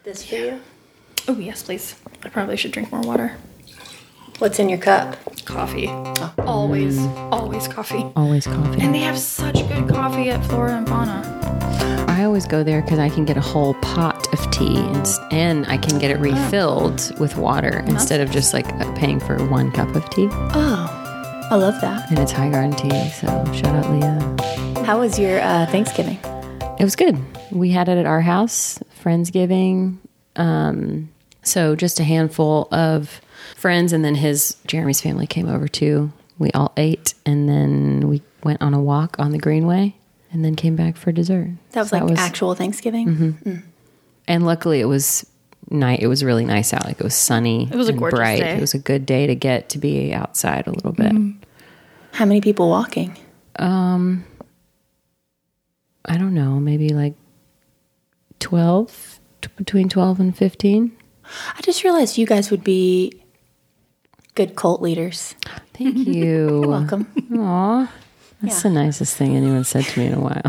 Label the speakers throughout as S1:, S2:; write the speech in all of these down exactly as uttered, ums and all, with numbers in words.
S1: this for you?
S2: Oh, yes, please. I probably should drink more water.
S1: What's in your cup?
S2: Coffee. Oh. Always, always coffee.
S3: Always coffee.
S2: And they have such good coffee at Flora and Fauna.
S3: I always go there because I can get a whole pot of tea and, and I can get it refilled oh. with water instead of just like paying for one cup of tea.
S1: Oh, I love that.
S3: And it's high garden tea, so shout out Leah.
S1: How was your uh, Thanksgiving?
S3: It was good. We had it at our house, Friendsgiving. Um, so just a handful of friends, and then his, Jeremy's family came over too. We all ate, and then we went on a walk on the Greenway, and then came back for dessert.
S1: That was
S3: so
S1: like
S3: that was,
S1: actual Thanksgiving?
S3: Mm-hmm. Mm. And luckily it was night. It was really nice out. Like it was sunny.
S2: It was a
S3: and
S2: gorgeous
S3: bright.
S2: day.
S3: It was a good day to get to be outside a little bit.
S2: Mm-hmm.
S1: How many people walking?
S3: Um, I don't know, maybe like twelve, t- between twelve and fifteen.
S1: I just realized you guys would be good cult leaders.
S3: Thank you.
S1: You're welcome.
S3: Aw, that's yeah. the nicest thing anyone said to me in a while.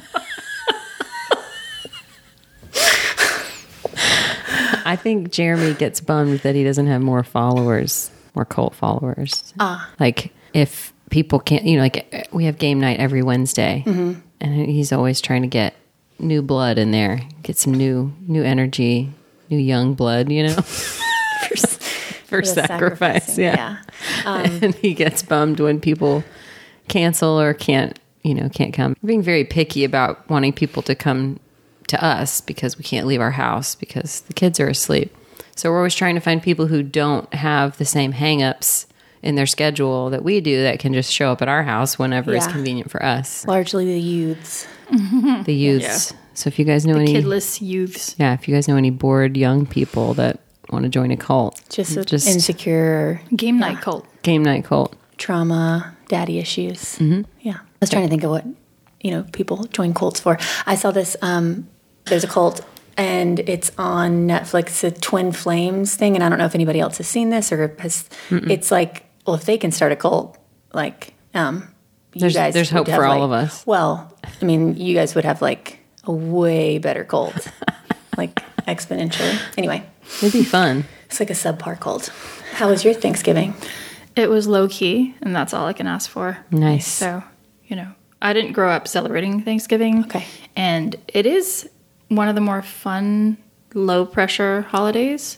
S3: I think Jeremy gets bummed that he doesn't have more followers, more cult followers.
S1: Ah.
S3: Like if people can't, you know, like we have game night every Wednesday, mm-hmm. and he's always trying to get new blood in there, get some new new energy, new young blood, you know, for, for sacrifice. Yeah.
S1: yeah. Um,
S3: and he gets bummed when people cancel or can't, you know, can't come. We're being very picky about wanting people to come to us because we can't leave our house because the kids are asleep. So we're always trying to find people who don't have the same hangups in their schedule that we do that can just show up at our house whenever yeah. it's convenient for us.
S1: Largely the youths.
S3: The youths. Yeah. So if you guys know
S2: the
S3: any
S2: kidless youths.
S3: Yeah, if you guys know any bored young people that want to join a cult.
S1: Just, a just insecure.
S2: Game night
S1: yeah.
S2: cult.
S3: Game night cult.
S1: Trauma, daddy issues.
S3: Mm-hmm.
S1: Yeah. I was trying to think of what, you know, people join cults for. I saw this, um, there's a cult and it's on Netflix, a Twin Flames thing. And I don't know if anybody else has seen this or has, Mm-mm. it's like, well, if they can start a cult, like, um, you
S3: there's,
S1: guys
S3: there's hope
S1: have,
S3: for all
S1: like,
S3: of us.
S1: Well, I mean, you guys would have like a way better cult, like exponentially. Anyway.
S3: It'd be fun.
S1: It's like a subpar cult. How was your Thanksgiving?
S2: It was low key, and that's all I can ask for.
S3: Nice.
S2: So, you know, I didn't grow up celebrating Thanksgiving.
S1: Okay.
S2: And it is one of the more fun, low pressure holidays.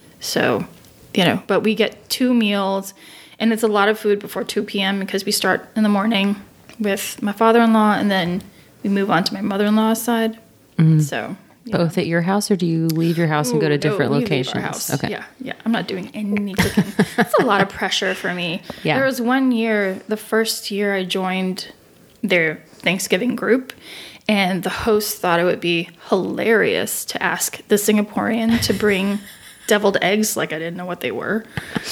S2: So, you know, but we get two meals, and it's a lot of food before two p.m. because we start in the morning with my father-in-law, and then we move on to my mother-in-law's side. Mm-hmm. So,
S3: both know. At your house, or do you leave your house Ooh, and go to different
S2: no,
S3: locations?
S2: Leave our house.
S3: Okay.
S2: Yeah, yeah. I'm not doing any cooking. That's a lot of pressure for me.
S3: Yeah.
S2: There was one year, the first year I joined their Thanksgiving group, and the host thought it would be hilarious to ask the Singaporean to bring deviled eggs, like I didn't know what they were.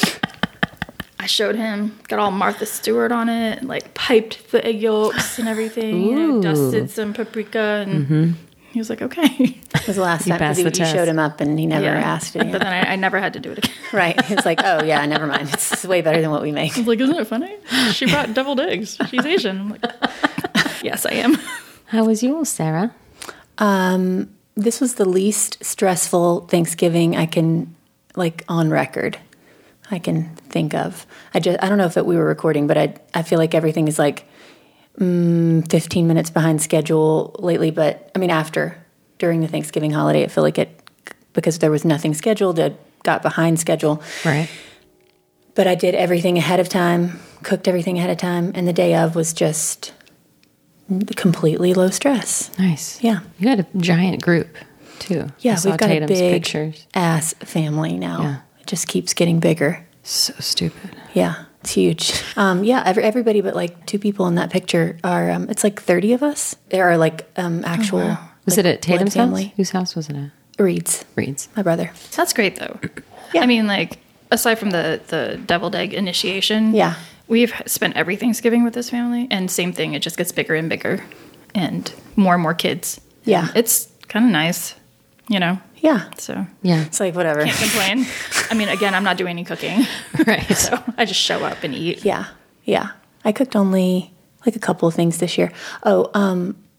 S2: I showed him, got all Martha Stewart on it, like piped the egg yolks and everything, you know, dusted some paprika, and mm-hmm. he was like, okay.
S1: It was the last time because you showed him up and he never
S2: yeah.
S1: asked it.
S2: But then I, I never had to do it again.
S1: Right. It's like, oh, yeah, never mind. It's way better than what we make.
S2: I was like, isn't it funny? She brought deviled eggs. She's Asian. I'm like, yes, I am.
S3: How was yours, Sarah?
S1: Um, this was the least stressful Thanksgiving I can, like, on record, I can think of. I just, I don't know if it, we were recording, but I, I feel like everything is like mm, fifteen minutes behind schedule lately. But I mean, after, during the Thanksgiving holiday, I feel like it, because there was nothing scheduled, it got behind schedule.
S3: Right.
S1: But I did everything ahead of time, cooked everything ahead of time. And the day of was just completely low stress.
S3: Nice.
S1: Yeah.
S3: You had a giant group too.
S1: Yeah, we've got
S3: Tatum's
S1: a big
S3: pictures.
S1: ass family now.
S3: Yeah.
S1: It just keeps getting bigger.
S3: So stupid.
S1: Yeah, it's huge. Um, yeah, every, everybody but like two people in that picture are, um, it's like thirty of us. There are like um, actual. Oh, wow.
S3: Was
S1: like,
S3: it at Tatum's
S1: family.
S3: house? Whose house was it at?
S1: Reed's.
S3: Reed's.
S1: My brother.
S2: That's great though.
S1: Yeah.
S2: I mean, like, aside from the, the deviled egg initiation.
S1: Yeah.
S2: We've spent every Thanksgiving with this family, and same thing, it just gets bigger and bigger and more and more kids.
S1: Yeah.
S2: And it's kind of nice, you know?
S1: Yeah.
S2: So.
S3: Yeah.
S1: It's like whatever.
S2: Can't complain. I mean, again, I'm not doing any cooking.
S3: Right.
S2: So I just show up and eat.
S1: Yeah. Yeah. I cooked only like a couple of things this year. Oh, um,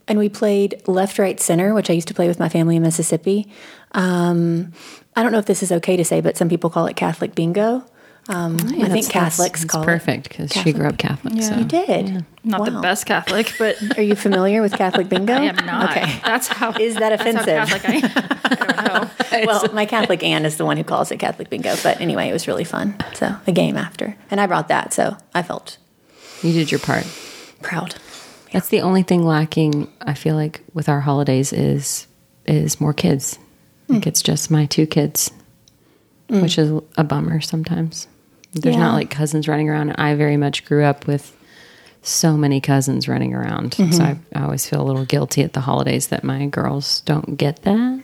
S1: and we played left, right, center, which I used to play with my family in Mississippi. Um, I don't know if this is okay to say, but some people call it Catholic bingo. Um,
S3: Yeah,
S1: I think
S3: that's-
S1: Catholics
S3: that's
S1: call
S3: perfect
S1: it.
S3: because she grew up Catholic.
S2: Yeah.
S3: So.
S1: You did?
S2: Not the
S1: Wow.
S2: best Catholic, but
S1: Are you familiar with Catholic bingo?
S2: I am not.
S1: Okay.
S2: That's how.
S1: Is that
S2: that's how
S1: offensive?
S2: Catholic I am. I don't know.
S1: Well, my Catholic aunt is the one who calls it Catholic bingo. But anyway, it was really fun. So a game after. And I brought that, so I felt
S3: You did your part.
S1: proud.
S3: That's the only thing lacking, I feel like, with our holidays is is more kids. Like it's just my two kids, which is a bummer sometimes. There's
S1: Yeah.
S3: not like cousins running around. I very much grew up with so many cousins running around. So I, I always feel a little guilty at the holidays that my girls don't get that.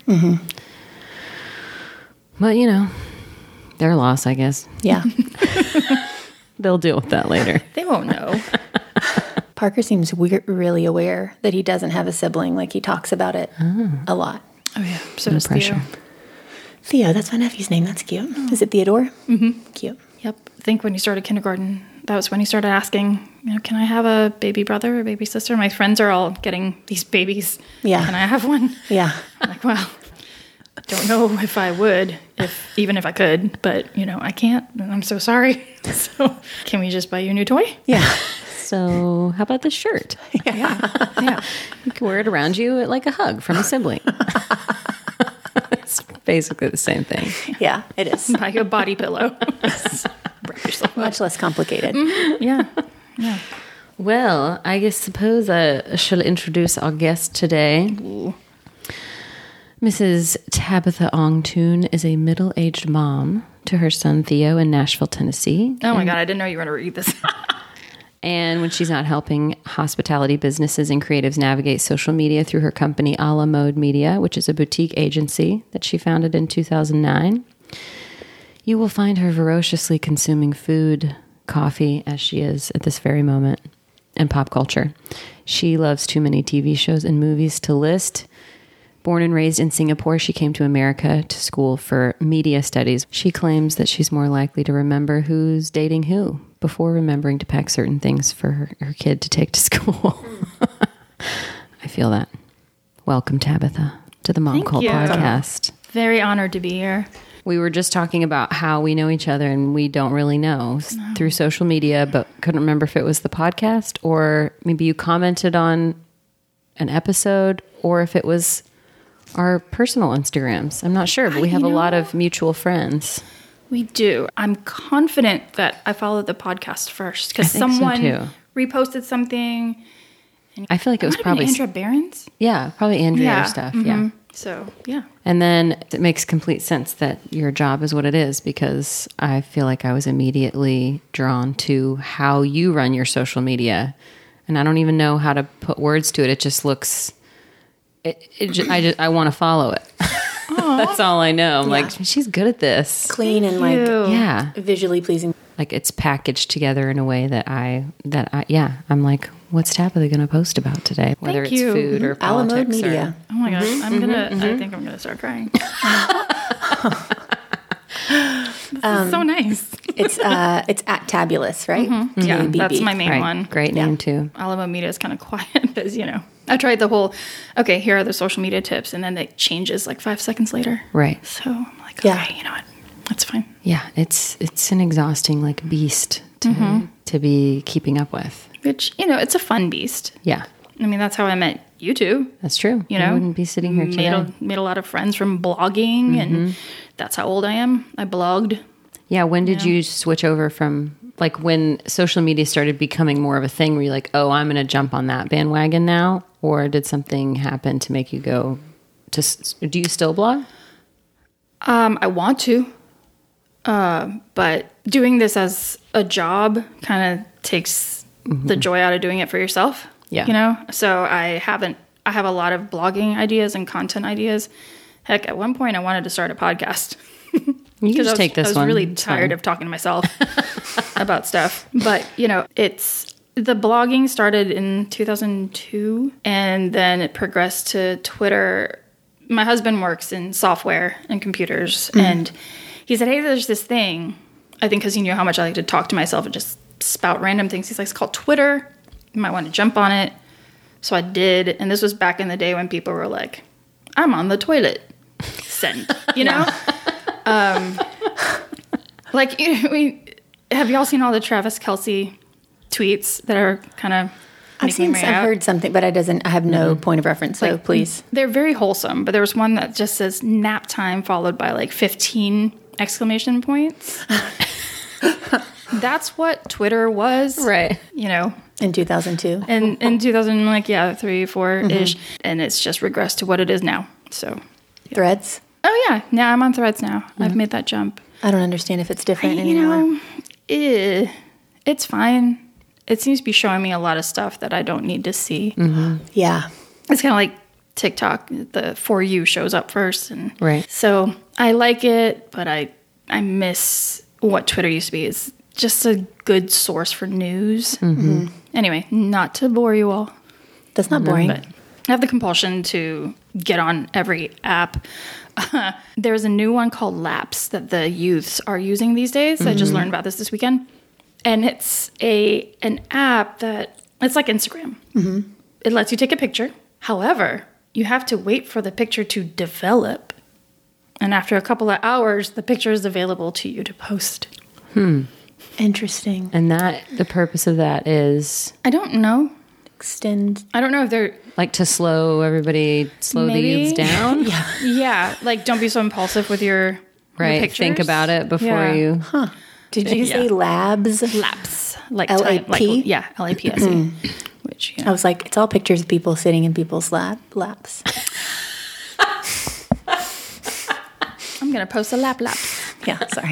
S3: But, you know, their loss, I guess.
S1: Yeah.
S3: They'll deal with that later.
S2: They won't know.
S1: Parker seems weir- really aware that he doesn't have a sibling. Like he talks about it a lot.
S2: Oh yeah. So
S3: No
S2: does
S3: pressure.
S2: Theo.
S1: Theo, that's my nephew's name. That's cute. Is it Theodore? Mm-hmm. Cute.
S2: Yep. I think when he started kindergarten, that was when he started asking, you know, can I have a baby brother or baby sister? My friends are all getting these babies.
S1: Yeah.
S2: Can I have one?
S1: Yeah.
S2: I'm like, well, don't know if I would, if even if I could, but you know, I can't. And I'm so sorry. So can we just buy you a new toy?
S1: Yeah.
S3: So, how about this shirt?
S2: Yeah.
S3: You can wear it around you like a hug from a sibling. It's basically the same thing.
S1: Yeah, it is.
S2: Buy you a body pillow. Wrap yourself up.
S1: Much less complicated.
S2: Yeah. Yeah.
S3: Well, I guess suppose I shall introduce our guest today. Missus Tabitha Ong-Toon is a middle-aged mom to her son Theo in Nashville, Tennessee.
S2: Oh my God, I didn't know you were going to read this.
S3: And when she's not helping hospitality businesses and creatives navigate social media through her company, A La Mode Media, which is a boutique agency that she founded in two thousand nine, you will find her ferociously consuming food, coffee, as she is at this very moment, and pop culture. She loves too many T V shows and movies to list. Born and raised in Singapore, she came to America to school for media studies. She claims that she's more likely to remember who's dating who before remembering to pack certain things for her, her kid to take to school. I feel that. Welcome, Tabitha, to the Mom
S2: Thank
S3: Cult
S2: you.
S3: podcast.
S2: Very honored to be here.
S3: We were just talking about how we know each other and we don't really know no. through social media, but couldn't remember if it was the podcast or maybe you commented on an episode or if it was our personal Instagrams. I'm not sure, but we have
S2: you
S3: a
S2: know,
S3: lot of mutual friends.
S2: We do. I'm confident that I followed the podcast first because
S3: I think so,
S2: someone
S3: too.
S2: reposted something. And
S3: I feel like it was
S2: might have been
S3: probably
S2: Andrea Behrens.
S3: Yeah, probably Andrea
S2: Yeah.
S3: stuff.
S2: Mhm.
S3: Yeah.
S2: So yeah.
S3: And then it makes complete sense that your job is what it is because I feel like I was immediately drawn to how you run your social media. And I don't even know how to put words to it. It just looks, it, it just, I just, I want to follow it. That's all I know. I'm
S1: Yeah.
S3: like, she's good at this.
S1: Clean and like
S2: Ew.
S3: Yeah.
S1: visually pleasing.
S3: Like it's packaged together in a way that I, that I, yeah, I'm like, what's Tabitha going to post about today? Whether
S2: Thank
S3: it's
S2: you.
S3: food or
S1: A La Mode
S3: politics or-
S1: Media.
S2: Oh my gosh.
S3: Mm-hmm,
S2: I'm gonna. I think I'm gonna start crying. This is so nice.
S1: It's uh, it's at Tabulous, right?
S2: Yeah,
S1: T A B B.
S2: that's my main
S3: Right.
S2: one.
S3: Great
S1: Yeah.
S3: name too.
S2: Alamo Media is kind of quiet because, you know, I tried the whole, okay, here are the social media tips, and then it changes like five seconds later.
S3: Right.
S2: So I'm like,
S1: Yeah.
S2: okay, you know what? That's fine.
S3: Yeah, it's it's an exhausting like beast to to be keeping up with.
S2: Which, you know, it's a fun beast.
S3: Yeah,
S2: I mean, that's how I met you two.
S3: that's true.
S2: You know,
S3: we wouldn't be sitting here
S2: made
S3: today.
S2: a, made a lot of friends from blogging, and that's how old I am. I blogged.
S3: Yeah, when did
S2: Yeah.
S3: you switch over from like when social media started becoming more of a thing? Were you like, oh, I'm going to jump on that bandwagon now, or did something happen to make you go? To s- do you still blog?
S2: Um, I want to, uh, but doing this as a job kind of takes the joy out of doing it for yourself.
S3: Yeah.
S2: You know, so I haven't, I have a lot of blogging ideas and content ideas. Heck, at one point I wanted to start a podcast.
S3: You can
S2: I
S3: just
S2: was,
S3: take this
S2: I was
S3: one.
S2: really
S3: It's
S2: tired
S3: fine.
S2: of talking to myself about stuff. But, you know, it's the blogging started in two thousand two and then it progressed to Twitter. My husband works in software and computers and he said, hey, there's this thing. I think because he knew how much I like to talk to myself and just spout random things. He's like, it's called Twitter. You might want to jump on it. So I did, and this was back in the day when people were like, I'm on the toilet. Send, you know? um, like, you know, we, have y'all seen all the Travis Kelce tweets that are kind of
S1: I've seen, I've
S2: out?
S1: heard something, but I doesn't. I have no mm-hmm. point of reference. So
S2: like,
S1: please,
S2: they're very wholesome. But there was one that just says nap time followed by like fifteen exclamation points. That's what Twitter was,
S3: right?
S2: You know,
S1: in two thousand two,
S2: and in two thousand, like yeah, three, four ish, mm-hmm. and it's just regressed to what it is now. So, yeah.
S1: Threads.
S2: Oh yeah, now I'm on Threads now. Mm-hmm. I've made that jump.
S1: I don't understand if it's different
S2: I,
S1: anymore.
S2: You know, eh, it's fine. It seems to be showing me a lot of stuff that I don't need to see.
S1: Mm-hmm. Yeah.
S2: It's kind of like TikTok. The For You shows up first. And
S3: right.
S2: So I like it, but I I miss what Twitter used to be. It's just a good source for news.
S1: Mm-hmm.
S2: Anyway, not to bore you all.
S1: That's not boring.
S2: But I have the compulsion to get on every app. Uh, there's a new one called Laps that the youths are using these days. Mm-hmm. I just learned about this this weekend. And it's a an app that, it's like Instagram.
S1: Mm-hmm.
S2: It lets you take a picture. However, you have to wait for the picture to develop. And after a couple of hours, the picture is available to you to post.
S3: Hmm.
S1: Interesting.
S3: And that, the purpose of that is?
S2: I don't know.
S1: Extend.
S2: I don't know if they're...
S3: Like to slow everybody, slow maybe? the youths down?
S2: Yeah. Yeah. Like don't be so impulsive with your,
S3: right.
S2: your pictures.
S3: Think about it before
S2: yeah.
S3: you...
S1: Huh. Did you
S2: yeah.
S1: say labs?
S2: Laps. Like
S1: L A P?
S2: Like, yeah, L A P S E. Which, yeah.
S1: I was like, it's all pictures of people sitting in people's lap laps.
S2: I'm going to post a lap lap.
S1: Yeah, sorry.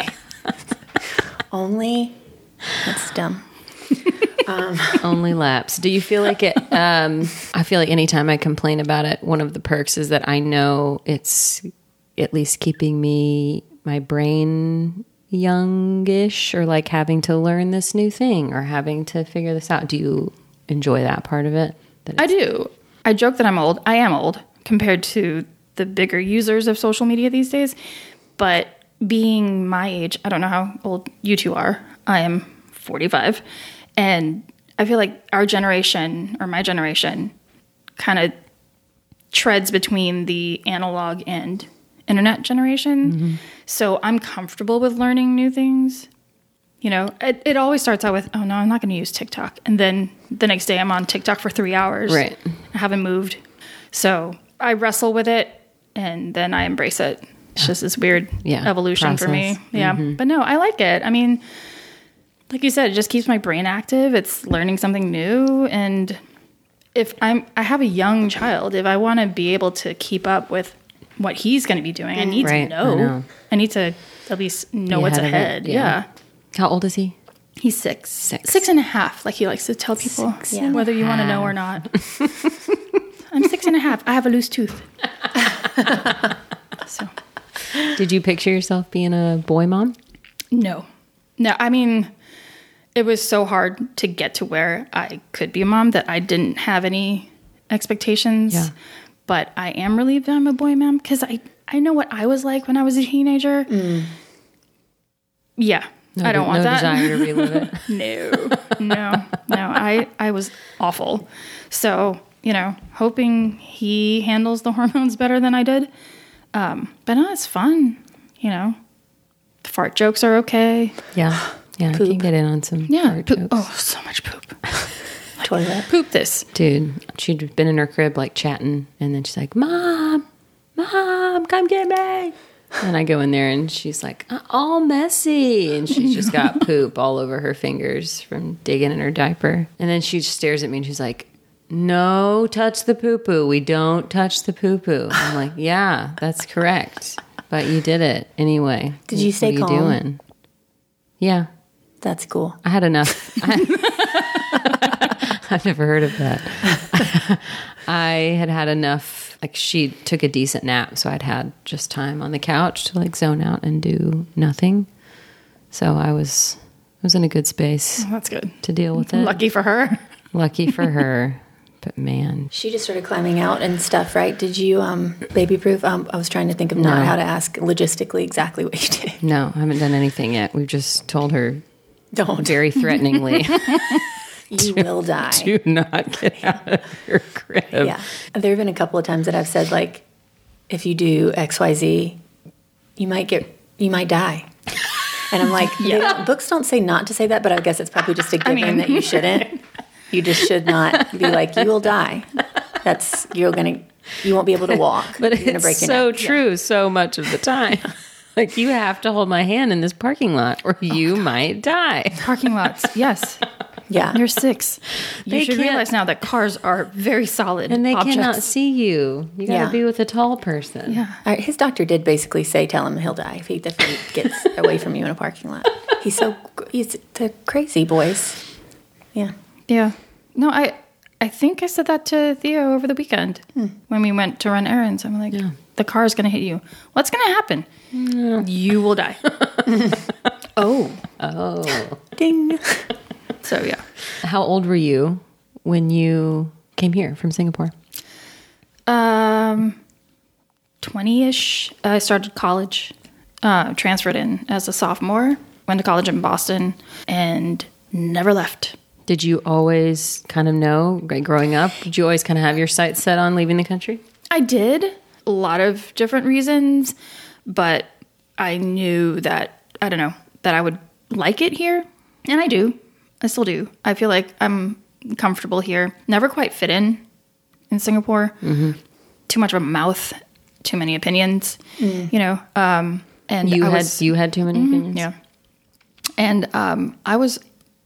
S1: Only, that's dumb.
S3: Um, Only laps. Do you feel like it? Um, I feel like anytime I complain about it, one of the perks is that I know it's at least keeping me, my brain youngish, or like having to learn this new thing or having to figure this out. Do you enjoy that part of it?
S2: I do. I joke that I'm old. I am old compared to the bigger users of social media these days. But being my age, I don't know how old you two are. I am forty-five. And I feel like our generation, or my generation, kind of treads between the analog and internet generation. Mm-hmm. So I'm comfortable with learning new things. You know, it, it always starts out with, oh no, I'm not going to use TikTok. And then the next day I'm on TikTok for three hours.
S3: Right.
S2: I haven't moved. So I wrestle with it and then I embrace it. It's just this weird yeah, evolution process. For me. Yeah. Mm-hmm. But no, I like it. I mean, like you said, it just keeps my brain active. It's learning something new. And if I'm, I have a young child, if I want to be able to keep up with what he's going to be doing, I need right, to know. I know. I need to at least know what's ahead. Yeah. yeah.
S3: How old is he?
S2: He's six.
S3: Six.
S2: Six and a half, like he likes to tell people, yeah. whether you want to know or not. I'm six and a half. I have a loose tooth. So,
S3: did you picture yourself being a boy mom?
S2: No. No, I mean, it was so hard to get to where I could be a mom that I didn't have any expectations.
S3: Yeah.
S2: But I am relieved that I'm a boy mom because I, I know what I was like when I was a teenager.
S1: Mm.
S2: Yeah.
S3: No,
S2: I don't want
S3: no
S2: that.
S3: No desire to relive it.
S2: no. No. No. I, I was awful. So, you know, hoping he handles the hormones better than I did. Um, but no, it's fun. You know, fart jokes are okay.
S3: Yeah. Yeah. Poop. I can get in on some
S2: yeah,
S3: fart
S2: poop.
S3: jokes.
S2: Oh, so much poop.
S1: Toilet.
S2: Poop this.
S3: Dude, she'd been in her crib like chatting and then she's like, Mom, Mom, come get me. And I go in there and she's like, all messy. And she's just got poop all over her fingers from digging in her diaper. And then she just stares at me and she's like, no, touch the poo-poo. We don't touch the poo-poo. I'm like, yeah, that's correct. But you did it anyway.
S1: Did you stay
S3: calm?
S1: What are you
S3: doing? Yeah.
S1: That's cool.
S3: I had enough. I, I've never heard of that. I had had enough. Like she took a decent nap, so I'd had just time on the couch to like zone out and do nothing. So I was I was in a good space.
S2: Oh, that's good
S3: to deal with it.
S2: Lucky for her.
S3: Lucky for her. But man,
S1: she just started climbing out and stuff, right? Did you um, baby proof? Um, I was trying to think of not no. how to ask logistically exactly what you did.
S3: No, I haven't done anything yet. We've just told her
S1: don't
S3: very threateningly.
S1: you will die.
S3: Do not get out of your crib.
S1: Yeah. There have been a couple of times that I've said, like, if you do X, Y, Z, you might get, you might die. And I'm like, yeah. don't, books don't say not to say that, but I guess it's probably just a given I mean, that you shouldn't. You just should not be like, you will die. That's, you're going to, you won't be able to walk.
S3: But
S1: you're
S3: it's
S1: break your
S3: so
S1: neck.
S3: true
S1: Yeah.
S3: so much of the time. Like, you have to hold my hand in this parking lot or you oh, might die.
S2: Parking lots, yes.
S1: Yeah.
S2: You're six. You
S3: They
S2: should
S3: can't-
S2: realize now that cars are very solid
S3: And they
S2: objects.
S3: cannot see you. You got to
S1: Yeah.
S3: be with a tall person.
S2: Yeah.
S1: Uh, his doctor did basically say, tell him he'll die if he, if he gets away from you in a parking lot. He's so, he's the crazy boys. Yeah.
S2: Yeah. No, I I think I said that to Theo over the weekend hmm. when we went to run errands. I'm like, yeah. the car's going to hit you. What's going to happen? Yeah. You will die. oh.
S3: Oh.
S1: Ding.
S2: So, yeah.
S3: How old were you when you came here from Singapore?
S2: Um, twenty-ish. I started college, uh, transferred in as a sophomore, went to college in Boston, and never left.
S3: Did you always kind of know, like, growing up, did you always kind of have your sights set on leaving the country?
S2: I did. A lot of different reasons, but I knew that, I don't know, that I would like it here. And I do. I still do. I feel like I'm comfortable here. Never quite fit in in Singapore. Mm-hmm. Too much of a mouth, too many opinions, mm. you know. Um, and
S3: you
S2: I
S3: had
S2: was,
S3: you had too many
S2: mm-hmm,
S3: opinions?
S2: Yeah. And um, I was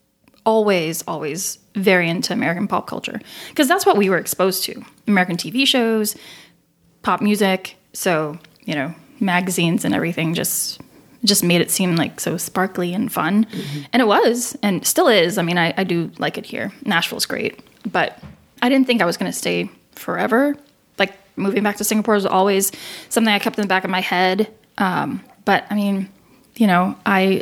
S2: always, always very into American pop culture because that's what we were exposed to. American T V shows, pop music. So, you know, magazines and everything just just made it seem like so sparkly and fun. Mm-hmm. And it was, and still is. I mean, I, I do like it here. Nashville's great. But I didn't think I was going to stay forever. Like, moving back to Singapore was always something I kept in the back of my head. Um, but, I mean, you know, I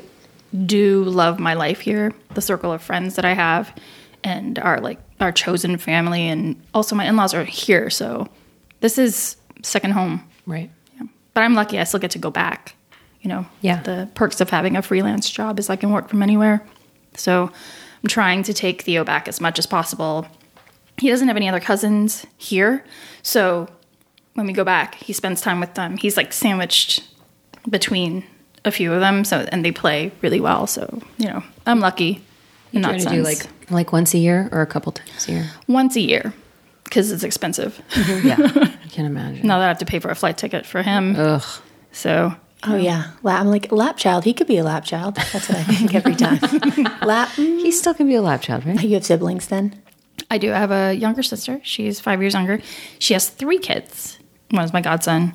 S2: do love my life here, the circle of friends that I have, and our, like, our chosen family. And also my in-laws are here. So this is second home.
S3: Right.
S2: Yeah. But I'm lucky I still get to go back. You know,
S3: yeah.
S2: The perks of having a freelance job is I can work from anywhere. So I'm trying to take Theo back as much as possible. He doesn't have any other cousins here. So when we go back, he spends time with them. He's like sandwiched between a few of them. So, and they play really well. So, you know, I'm lucky in that sense.
S3: Do like, like once a year or a couple times a year?
S2: Once a year. Because it's expensive.
S3: Mm-hmm. Yeah, I can imagine.
S2: Now that I have to pay for a flight ticket for him.
S3: Ugh.
S2: So...
S1: Oh, yeah. I'm like, lap child. He could be a lap child. That's what I think every time. Lap. Mm.
S3: He still can be a lap child, right?
S1: You have siblings then?
S2: I do. I have a younger sister. She's five years younger. She has three kids. One is my godson.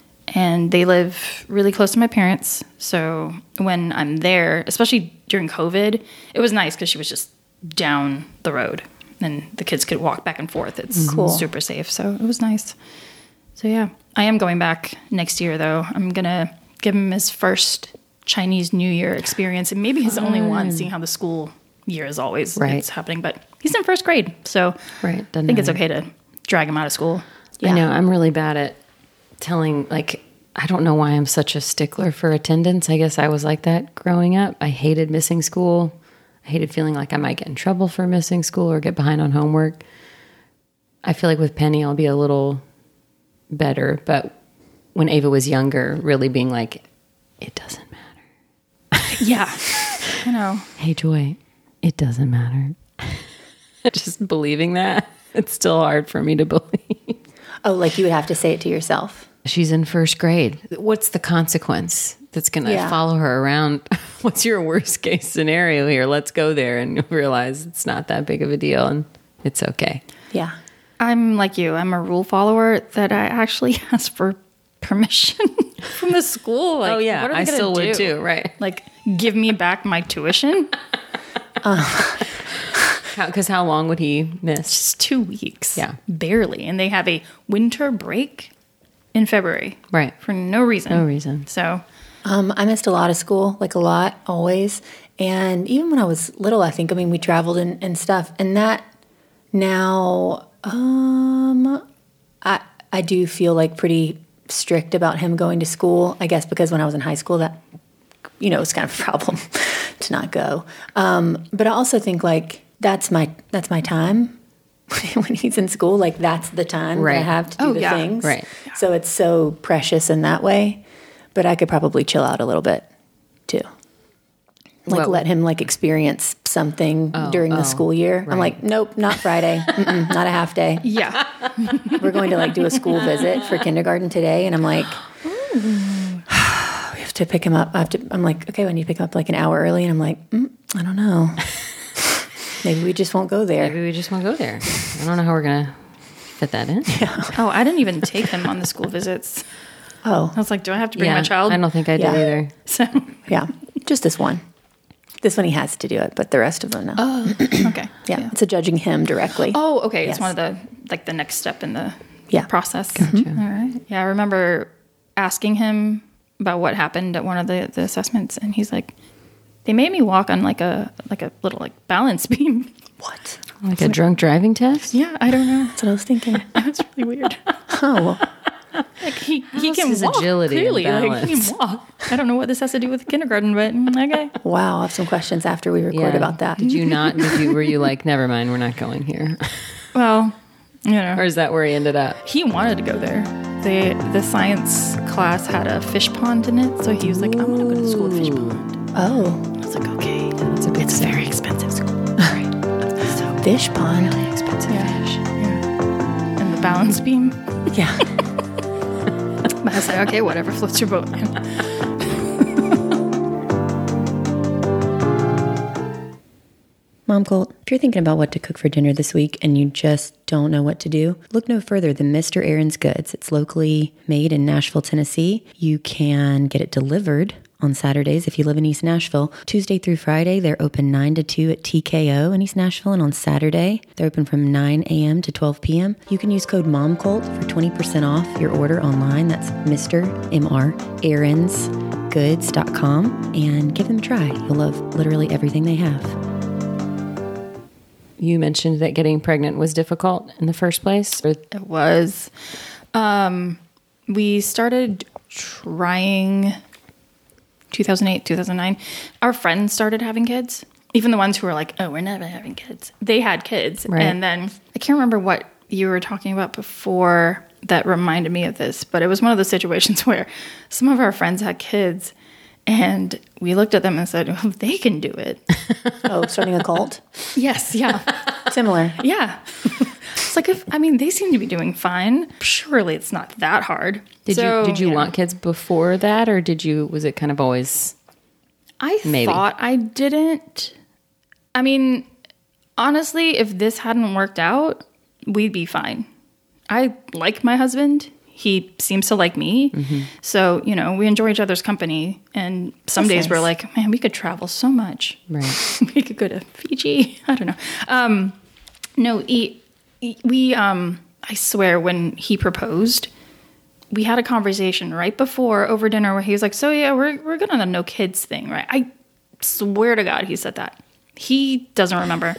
S2: And they live really close to my parents. So when I'm there, especially during COVID, it was nice because she was just down the road. And the kids could walk back and forth. It's cool. Super safe. So it was nice. So, yeah. I am going back next year, though. I'm going to give him his first Chinese New Year experience, and maybe his Fun. only one, seeing how the school year is always
S3: right.
S2: it's happening. But he's in first grade, so
S3: right.
S2: I think matter. It's okay to drag him out of school.
S3: Yeah. I know. I'm really bad at telling, like, I don't know why I'm such a stickler for attendance. I guess I was like that growing up. I hated missing school. I hated feeling like I might get in trouble for missing school or get behind on homework. I feel like with Penny, I'll be a little better, but when Ava was younger, really being like, it doesn't matter.
S2: Yeah, I know.
S3: Hey, Joy, it doesn't matter. Just believing that, it's still hard for me to believe.
S1: Oh, like you would have to say it to yourself.
S3: She's in first grade. What's the consequence that's going to yeah. follow her around? What's your worst case scenario here? Let's go there and you'll realize it's not that big of a deal and it's okay.
S1: Yeah.
S2: I'm like you. I'm a rule follower that I actually ask for permission from the school. Like,
S3: oh, yeah.
S2: What are they
S3: I still
S2: do?
S3: would too, right.
S2: Like, give me back my tuition?
S3: Because how, how long would he miss?
S2: Just two weeks.
S3: Yeah.
S2: Barely. And they have a winter break in February.
S3: Right.
S2: For no reason.
S3: No reason.
S2: So.
S1: Um, I missed a lot of school, like a lot, always. And even when I was little, I think, I mean, we traveled and, and stuff. And that now, um, I I do feel like pretty strict about him going to school, I guess, because when I was in high school, that, you know, it's kind of a problem to not go. Um, but I also think, like, that's my that's my time. When he's in school, like that's the time
S3: Right.
S1: that I have to do
S2: Oh,
S1: the
S2: yeah.
S1: things.
S3: Right.
S1: So it's so precious in that way. But I could probably chill out a little bit too. Like
S3: What-
S1: let him like experience something during the
S3: oh,
S1: school year. I'm
S3: right.
S1: like, nope, not Friday. Mm-mm, not a half day.
S2: Yeah.
S1: We're going to like do a school visit for kindergarten today, and I'm like, we have to pick him up. I have to. I'm like, okay, I need to pick him up like an hour early, and I'm like, mm, I don't know. Maybe we just won't go there.
S3: Maybe we just won't go there. I don't know how we're going to fit that in.
S2: Oh, I didn't even take him on the school visits.
S1: Oh,
S2: I was like, do I have to bring
S3: Yeah,
S2: my child?
S3: I don't think I did
S1: Yeah.
S3: either.
S2: So,
S1: yeah, just this one. This one he has to do it, but the rest of them no.
S2: oh, okay.
S1: yeah, it's a judging him directly.
S2: Oh, okay.
S1: Yes.
S2: It's one of the, like the next step in the
S1: Yeah.
S2: process. All right. Yeah, I remember asking him about what happened at one of the, the assessments, and he's like, they made me walk on like a like a little like balance beam.
S1: What?
S3: Like a drunk driving test?
S2: Yeah, I don't know.
S1: That's what I was thinking.
S2: That's really weird.
S1: Oh,
S2: Like he, he
S3: else
S2: can
S3: is
S2: walk,
S3: agility and
S2: clearly. Like he
S3: balance?
S2: can walk. I don't know what this has to do with kindergarten, but mm, okay.
S1: wow. I have some questions after we record
S3: Yeah.
S1: about that.
S3: Did you not? Did you? Were you like, never mind, we're not going here?
S2: Well, you know,
S3: Or is that where he ended up?
S2: he wanted to go there. The the science class had a fish pond in it, so he was like, I want to go to school with fish pond.
S1: Oh,
S2: I was like, okay.
S3: That's a big
S2: It's a
S3: step.
S2: very expensive school. Right. So
S1: fish pond.
S3: Really expensive
S2: Yeah.
S3: fish.
S2: yeah. And the balance beam.
S1: Yeah.
S2: But I was like, okay, whatever floats your boat, man.
S1: Mom Colt, if you're thinking about what to cook for dinner this week and you just don't know what to do, look no further than Mister Aaron's Goods. It's locally made in Nashville, Tennessee. You can get it delivered on Saturdays if you live in East Nashville. Tuesday through Friday, they're open nine to two at T K O in East Nashville. And on Saturday, they're open from nine a.m. to twelve p.m. You can use code MOMCOLT for twenty percent off your order online. That's Mister M R Aaron's Goods dot com and give them a try. You'll love literally everything they have.
S3: You mentioned that getting pregnant was difficult in the first place. Or
S2: It was. Um, we started trying two thousand eight, two thousand nine. Our friends started having kids. Even the ones who were like, oh, we're never having kids. They had kids.
S3: Right.
S2: And then I can't remember what you were talking about before that reminded me of this, but it was one of those situations where some of our friends had kids and we looked at them and said, oh, they can do it.
S1: Oh, starting a cult?
S2: Yes. Yeah.
S1: Similar.
S2: Yeah. It's like, if, I mean, they seem to be doing fine. Surely it's not that hard.
S3: did
S2: So,
S3: you did you
S2: yeah.
S3: want kids before that, or did you? Was it kind of always?
S2: I
S3: Maybe.
S2: thought I didn't. I mean, honestly, if this hadn't worked out, we'd be fine. I like my husband. He seems to like me.
S3: Mm-hmm.
S2: So, you know, we enjoy each other's company. And some
S1: That's
S2: days we're
S1: nice.
S2: like, man, we could travel so much.
S3: Right.
S2: We could go to Fiji. I don't know. Um, no, he, he- we, um, I swear, when he proposed, we had a conversation right before over dinner where he was like, so yeah, we're, we're good on the no kids thing, right? I swear to God, he said that. He doesn't remember.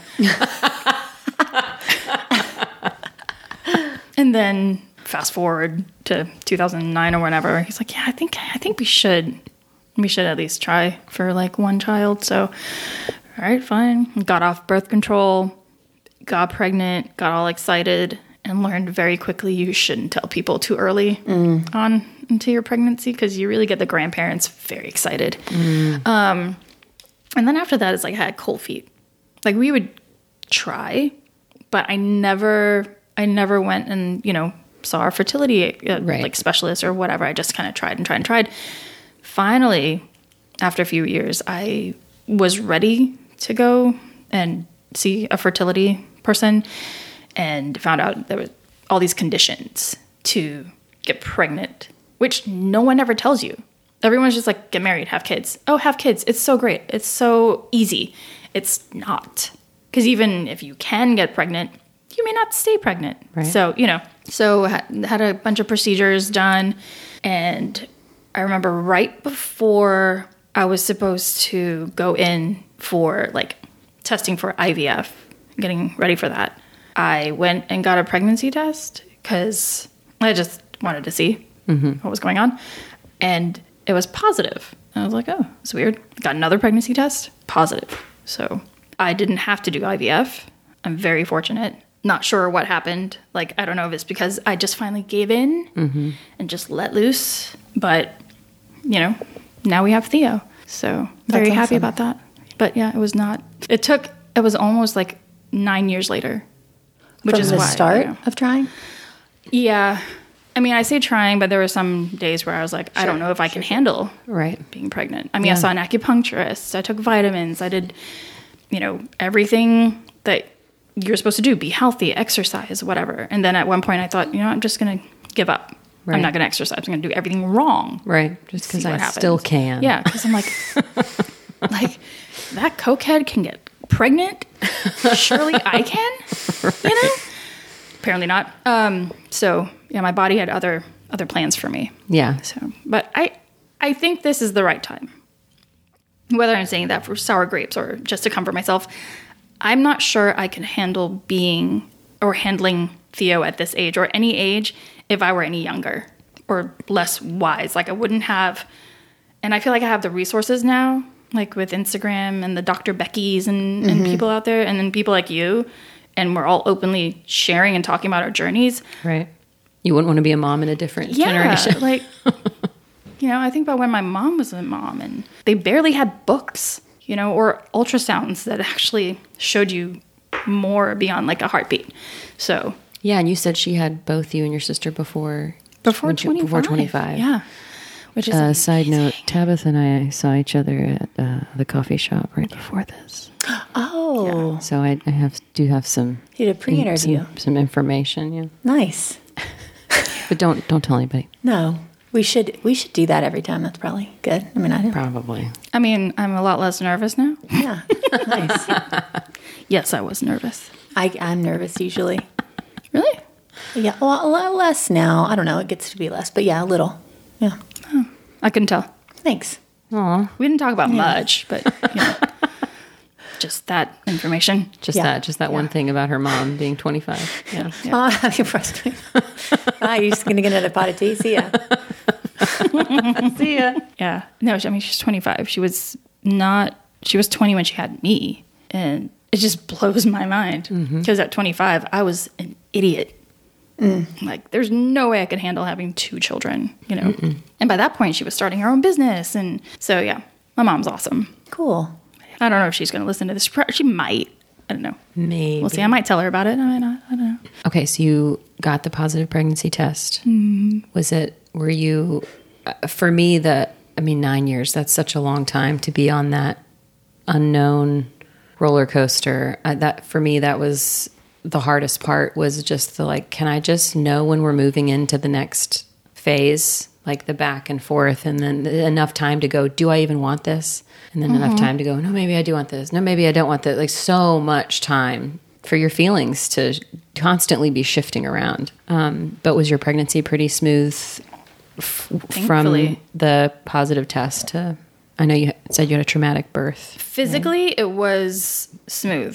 S2: And then fast forward to two thousand nine or whatever, he's like, yeah, I think, I think we should, we should at least try for like one child. So, all right, fine. Got off birth control, got pregnant, got all excited, and learned very quickly you shouldn't tell people too early on into your pregnancy because you really get the grandparents very excited. Um, and then after that, it's like I had cold feet. Like we would try, but I never, I never went and you know saw our fertility uh,
S3: Right.
S2: like specialist or whatever. I just kind of tried and tried and tried. Finally, after a few years, I was ready to go and see a fertility person and found out there was all these conditions to get pregnant, which no one ever tells you. Everyone's just like, get married, have kids. Oh, have kids. It's so great. It's so easy. It's not. Because even if you can get pregnant, you may not stay pregnant.
S3: Right.
S2: So, you know, so ha- had a bunch of procedures done. And I remember right before I was supposed to go in for like testing for I V F, getting ready for that, I went and got a pregnancy test because I just wanted to see what was going on. And it was positive. I was like, oh, it's weird. Got another pregnancy test, positive. So I didn't have to do I V F. I'm very fortunate. Not sure what happened. Like, I don't know if it's because I just finally gave in mm-hmm. and just let loose. But, you know, now we have Theo. So very
S1: That's
S2: happy
S1: awesome.
S2: about that. But yeah, it was not, it took, it was almost like nine years later. Which
S1: From
S2: is
S1: the
S2: why,
S1: start
S2: you know.
S1: of trying?
S2: Yeah. I mean, I say trying, but there were some days where I was like, I don't know if I can handle
S3: Right.
S2: being pregnant. I mean,
S3: Yeah.
S2: I saw an acupuncturist. I took vitamins. I did, you know, everything that you're supposed to do. Be healthy, exercise, whatever. And then at one point I thought, you know, I'm just going to give up.
S3: Right.
S2: I'm not going to exercise. I'm going to do everything wrong.
S3: Right. Just
S2: See
S3: because
S2: what
S3: I
S2: happens.
S3: still can.
S2: Yeah, because I'm like, like, that cokehead can get pregnant? Surely I can? You know? Apparently not. Um, so, yeah, my body had other other plans for me.
S3: Yeah.
S2: So, but I I think this is the right time. Whether I'm saying that for sour grapes or just to comfort myself, I'm not sure I can handle being or handling Theo at this age or any age if I were any younger or less wise. Like I wouldn't have, and I feel like I have the resources now, like with Instagram and the Doctor Beckys and, and people out there, and then people like you, and we're all openly sharing and talking about our journeys.
S3: Right. You wouldn't want to be a mom in a different
S2: Yeah,
S3: generation.
S2: like, you know, I think about when my mom was a mom and they barely had books, you know, or ultrasounds that actually showed you more beyond like a heartbeat. So
S3: Yeah, and you said she had both you and your sister before
S2: before
S3: when she-
S2: twenty-five.
S3: Before twenty-five.
S2: Yeah. Which is
S3: Uh, side
S2: amazing.
S3: note: Tabitha and I saw each other at uh, the coffee shop right before this,
S1: Oh,
S3: so I, I have do have some
S1: you did a pre-interview.
S3: some, some information. Yeah,
S1: Nice.
S3: but don't don't tell anybody.
S1: No, we should we should do that every time. That's probably good. I mean, I don't.
S3: Probably.
S2: I mean, I'm a lot less nervous now.
S1: Yeah, nice.
S2: Yes, I was nervous.
S1: I, I'm nervous usually.
S2: Really?
S1: Yeah, well, a lot less now. I don't know. It gets to be less, but yeah, a little. Yeah.
S2: I couldn't tell.
S1: Thanks.
S3: Aw,
S2: We didn't talk about much, but you know, just that information.
S3: just
S1: Yeah.
S3: that, just that one thing about her mom being twenty-five. Yeah.
S2: Yeah.
S1: Oh, happy birthday. Ah, you're just going to get another pot of tea? See ya.
S3: See ya.
S2: Yeah. No, I mean, she's twenty-five. She was not, she was twenty when she had me. And it just blows my mind. Because at twenty-five, I was an idiot. Like, there's no way I could handle having two children, you know? Mm-mm. And by that point, she was starting her own business. And so, yeah, my mom's awesome.
S1: Cool.
S2: I don't know if she's going to listen to this. She might. I don't know.
S3: Maybe.
S2: We'll see. I might tell her about it. I might not. I don't know.
S3: Okay, so you got the positive pregnancy test. Mm. Was it, were you, uh, for me, the, I mean, nine years, that's such a long time to be on that unknown roller coaster. Uh, that, for me, that was the hardest part, was just the like, can I just know when we're moving into the next phase? Like the back and forth, and then enough time to go, do I even want this? And then mm-hmm. enough time to go, no, maybe I do want this. No, maybe I don't want that. Like so much time for your feelings to constantly be shifting around. Um, but was your pregnancy pretty smooth f- from the positive test to, I know you said you had a traumatic birth.
S2: Physically, right? It was smooth.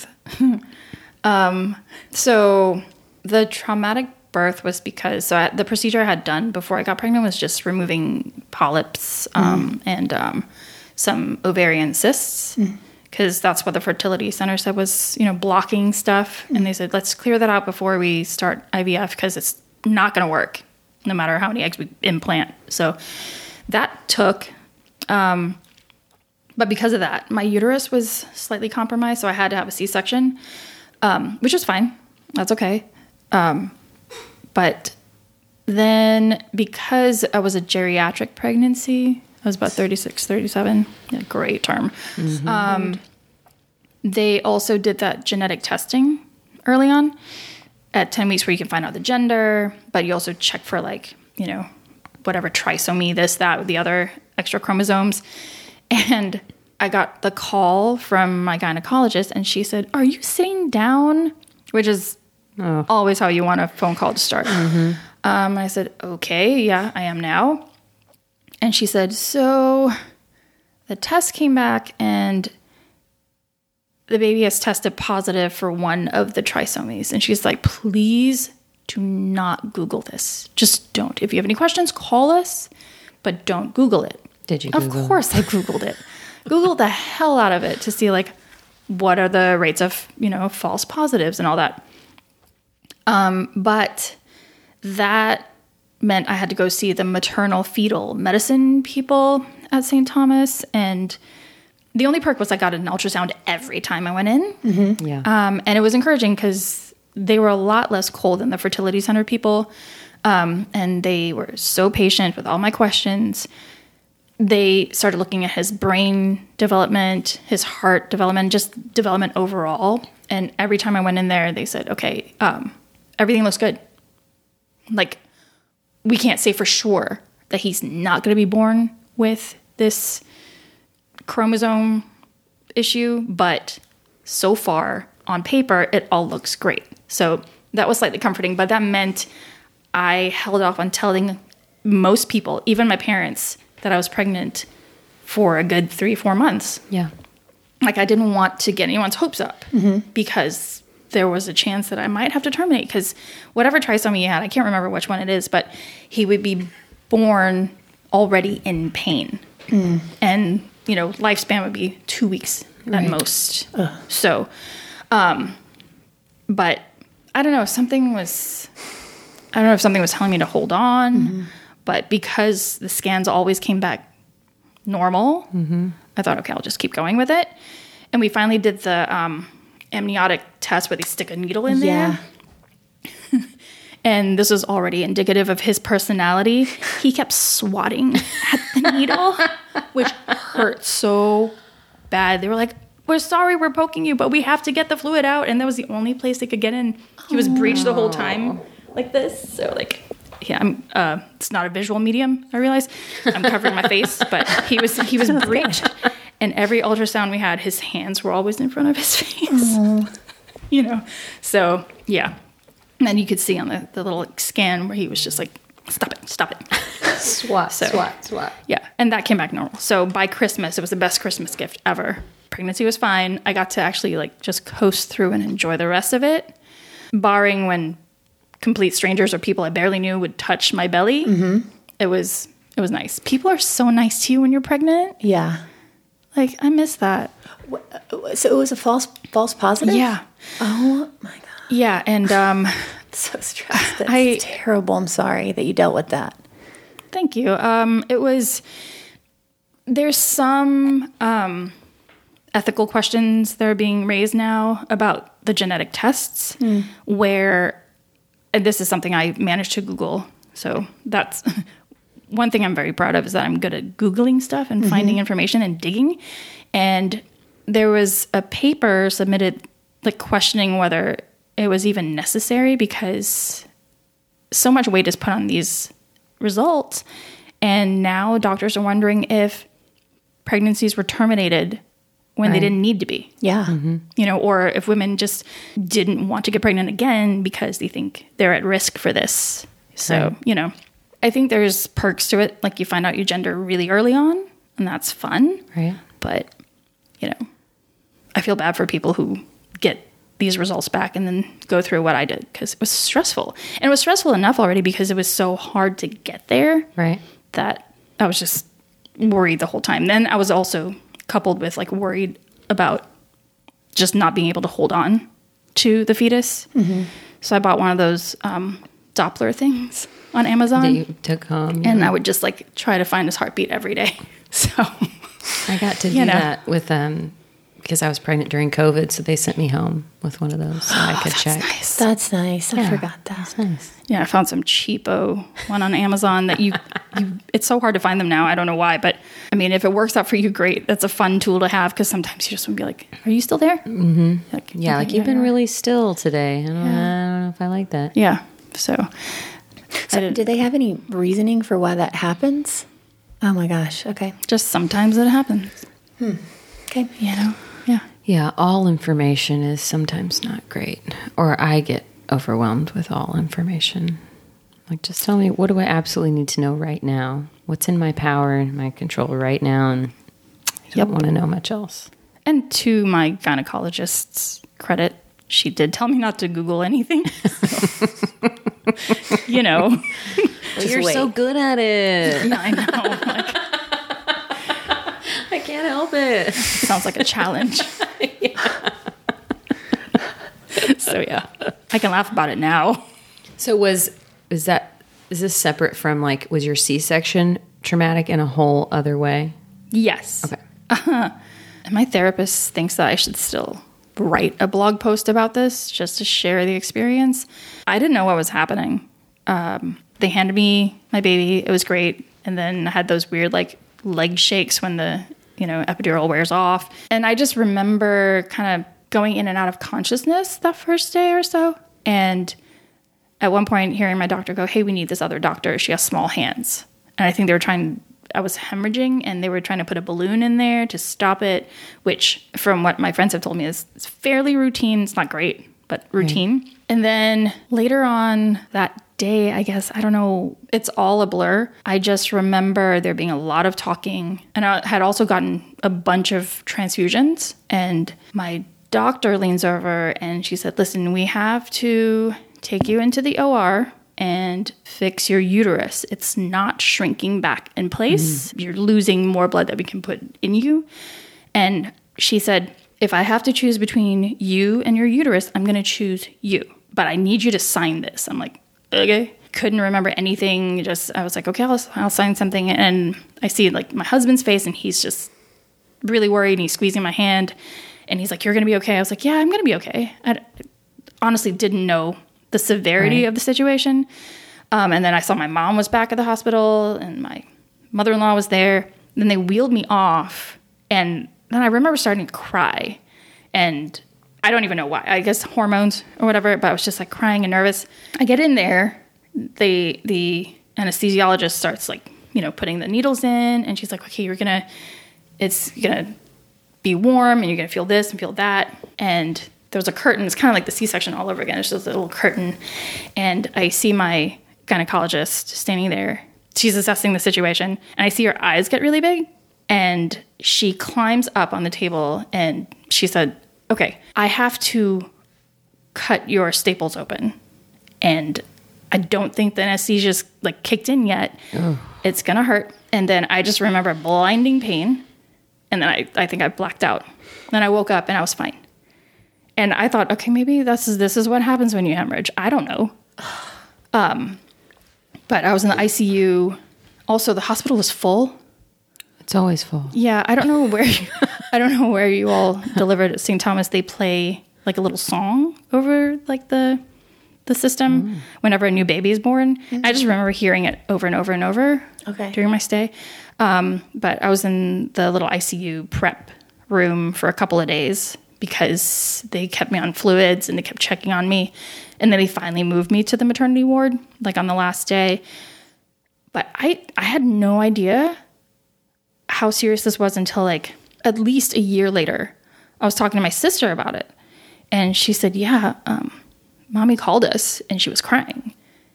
S2: um, so the traumatic birth was because so I, the procedure I had done before I got pregnant was just removing polyps um, mm. and um, some ovarian cysts, because mm. that's what the fertility center said was, you know, blocking stuff. Mm. And they said, let's clear that out before we start I V F, because it's not going to work no matter how many eggs we implant. So that took, um, but because of that, my uterus was slightly compromised, so I had to have a C-section, um, which was fine. That's okay. Um, But then because I was a geriatric pregnancy, I was about thirty-six, thirty-seven, yeah, great term. Mm-hmm. Um, they also did that genetic testing early on at ten weeks where you can find out the gender, but you also check for like, you know, whatever trisomy, this, that, the other extra chromosomes. And I got the call from my gynecologist and she said, are you sitting down? Which is Oh. always how you want a phone call to start. Mm-hmm. Um, I said, okay, yeah, I am now. And she said, so the test came back and the baby has tested positive for one of the trisomies. And she's like, please do not Google this. Just don't. If you have any questions, call us, but don't Google it.
S3: Did you
S2: Of
S3: Google
S2: course I Googled it. Googled the hell out of it to see like, what are the rates of, you know, false positives and all that. Um, but that meant I had to go see the maternal fetal medicine people at Saint Thomas. And the only perk was I got an ultrasound every time I went in.
S3: Mm-hmm. Yeah.
S2: Um, and it was encouraging because they were a lot less cold than the fertility center people. Um, and they were so patient with all my questions. They started looking at his brain development, his heart development, just development overall. And every time I went in there, they said, okay, um, everything looks good. Like, we can't say for sure that he's not going to be born with this chromosome issue, but so far on paper, it all looks great. So that was slightly comforting, but that meant I held off on telling most people, even my parents, that I was pregnant for a good three, four months.
S3: Yeah.
S2: Like, I didn't want to get anyone's hopes up
S1: Mm-hmm.
S2: because there was a chance that I might have to terminate, because whatever trisomy he had, I can't remember which one it is, but he would be born already in pain.
S1: Mm.
S2: And, you know, lifespan would be two weeks
S1: Right.
S2: at most. Ugh. So, um, but I don't know, something was, I don't know if something was telling me to hold on, mm-hmm. but because the scans always came back normal, mm-hmm. I thought, okay, I'll just keep going with it. And we finally did the um, amniotic test where they stick a needle in
S1: Yeah.
S2: there. And this was already indicative of his personality. He kept swatting at the needle, which hurt so bad. They were like, we're sorry we're poking you, but we have to get the fluid out. And that was the only place they could get in. He was breached the whole time like this. So, like, yeah, I'm, uh, it's not a visual medium, I realize. I'm covering my face, but he was he was breached. And every ultrasound we had, his hands were always in front of his face. You know? So, yeah. And then you could see on the, the little scan where he was just like, stop it, stop it.
S3: Swat,
S2: So-
S3: swat, swat.
S2: Yeah, and that came back normal. So by Christmas, it was the best Christmas gift ever. Pregnancy was fine. I got to actually like just coast through and enjoy the rest of it, barring when complete strangers or people I barely knew would touch my belly. Mm-hmm. It was it was nice. People are so nice to you when you're pregnant.
S1: Yeah.
S2: Like, I miss that.
S1: So it was a false false positive?
S2: Yeah,
S1: Oh my God.
S2: yeah, and um,
S1: So stressed. That's
S2: I-
S1: terrible. I'm sorry that you dealt with that.
S2: thank you. Um, it was, there's some um, ethical questions that are being raised now about the genetic tests, mm. where, and this is something I managed to Google. So that's one thing I'm very proud of, is that I'm good at Googling stuff and mm-hmm. finding information and digging. And there was a paper submitted like questioning whether it was even necessary, because so much weight is put on these results. And now doctors are wondering if pregnancies were terminated when
S1: Right.
S2: they didn't need to be.
S1: Yeah.
S2: Mm-hmm. You know, or if women just didn't want to get pregnant again because they think they're at risk for this. So,
S3: Right.
S2: you know, I think there's perks to it. Like, you find out your gender really early on, and that's fun.
S3: Right.
S2: But, you know, I feel bad for people who get these results back and then go through what I did, because it was stressful. And it was stressful enough already because it was so hard to get there.
S3: Right.
S2: That I was just worried the whole time. Then I was also coupled with like worried about just not being able to hold on to the fetus. Mm-hmm. So I bought one of those um, Doppler things on Amazon.
S3: That you took home.
S2: And
S3: yeah.
S2: I would just like try to find his heartbeat every day. So
S3: I got to do
S2: you know.
S3: that with um because I was pregnant during COVID, so they sent me home with one of those so I could
S2: that's
S3: check.
S2: nice.
S1: That's nice. I
S3: Yeah.
S1: forgot that.
S3: That's nice.
S2: Yeah, I found some cheapo one on Amazon that you, you, it's so hard to find them now. I don't know why, but I mean, if it works out for you, great. That's a fun tool to have, because sometimes you just want to be like, are you still there? Mm-hmm. Like,
S3: Yeah,
S2: okay,
S3: like you've been
S2: you are.
S3: really still today. I don't,
S2: Yeah.
S3: I don't know if I like that.
S2: Yeah, so.
S1: So
S2: I did,
S1: did they have any reasoning for why that happens? Oh my gosh. Okay.
S2: just sometimes it happens,
S1: Okay.
S2: you know? Yeah.
S3: Yeah, all information is sometimes not great. Or I get overwhelmed with all information. Like, just tell me, what do I absolutely need to know right now? What's in my power and my control right now? And I don't
S2: Yep.
S3: want to know much else.
S2: And to my gynecologist's credit, she did tell me not to Google anything. So, you know.
S1: Just
S3: You're
S1: wait.
S3: so good at it.
S2: I know. Like,
S3: I can't help it.
S2: sounds like a challenge. So yeah, I can laugh about it now.
S3: So was is that is this separate from like was your C-section traumatic in a whole other way?
S2: Yes.
S3: Okay.
S2: Uh-huh. And my therapist thinks that I should still write a blog post about this just to share the experience. I didn't know what was happening. Um, they handed me my baby. It was great. And then I had those weird like leg shakes when the, you know, epidural wears off. And I just remember kind of going in and out of consciousness that first day or so. And at one point hearing my doctor go, hey, we need this other doctor. She has small hands. And I think they were trying, I was hemorrhaging and they were trying to put a balloon in there to stop it, which from what my friends have told me is, is fairly routine. It's not great, but routine. Right. And then later on that day, I guess, I don't know, it's all a blur. I just remember there being a lot of talking, and I had also gotten a bunch of transfusions, and my doctor leans over and she said, listen, we have to take you into the O R and fix your uterus. It's not shrinking back in place. Mm. You're losing more blood that we can put in you. And she said, if I have to choose between you and your uterus, I'm going to choose you. But I need you to sign this. I'm like, okay. Couldn't remember anything. Just, I was like, okay, I'll, I'll sign something. And I see like my husband's face and he's just really worried and he's squeezing my hand. And he's like, you're going to be okay. I was like, yeah, I'm going to be okay. I honestly didn't know the severity right. of the situation. Um, and then I saw my mom was back at the hospital and my mother-in-law was there. Then they wheeled me off. And then I remember starting to cry. And I don't even know why. I guess hormones or whatever, but I was just like crying and nervous. I get in there. They, the anesthesiologist starts like, you know, putting the needles in. And she's like, okay, you're going to, it's going to be warm and you're going to feel this and feel that. And there was a curtain. It's kind of like the C-section all over again. It's just a little curtain. And I see my gynecologist standing there. She's assessing the situation. And I see her eyes get really big. And she climbs up on the table and she said, okay, I have to cut your staples open. And I don't think the anesthesia's like kicked in yet. Ugh. It's going to hurt. And then I just remember blinding pain. And then I, I think I blacked out. Then I woke up and I was fine. And I thought, okay, maybe this is this is what happens when you hemorrhage. I don't know. Um, but I was in the I C U. Also, the hospital was full.
S3: It's always full.
S2: Yeah, I don't know where. You, I don't know where you all delivered at Saint Thomas. They play like a little song over like the the system mm. whenever a new baby is born. Mm-hmm. I just remember hearing it over and over and over. Okay. During my stay. Um, but I was in the little I C U prep room for a couple of days because they kept me on fluids and they kept checking on me. And then they finally moved me to the maternity ward, like on the last day. But I, I had no idea how serious this was until like at least a year later. I was talking to my sister about it. And she said, yeah, um, mommy called us and she was crying.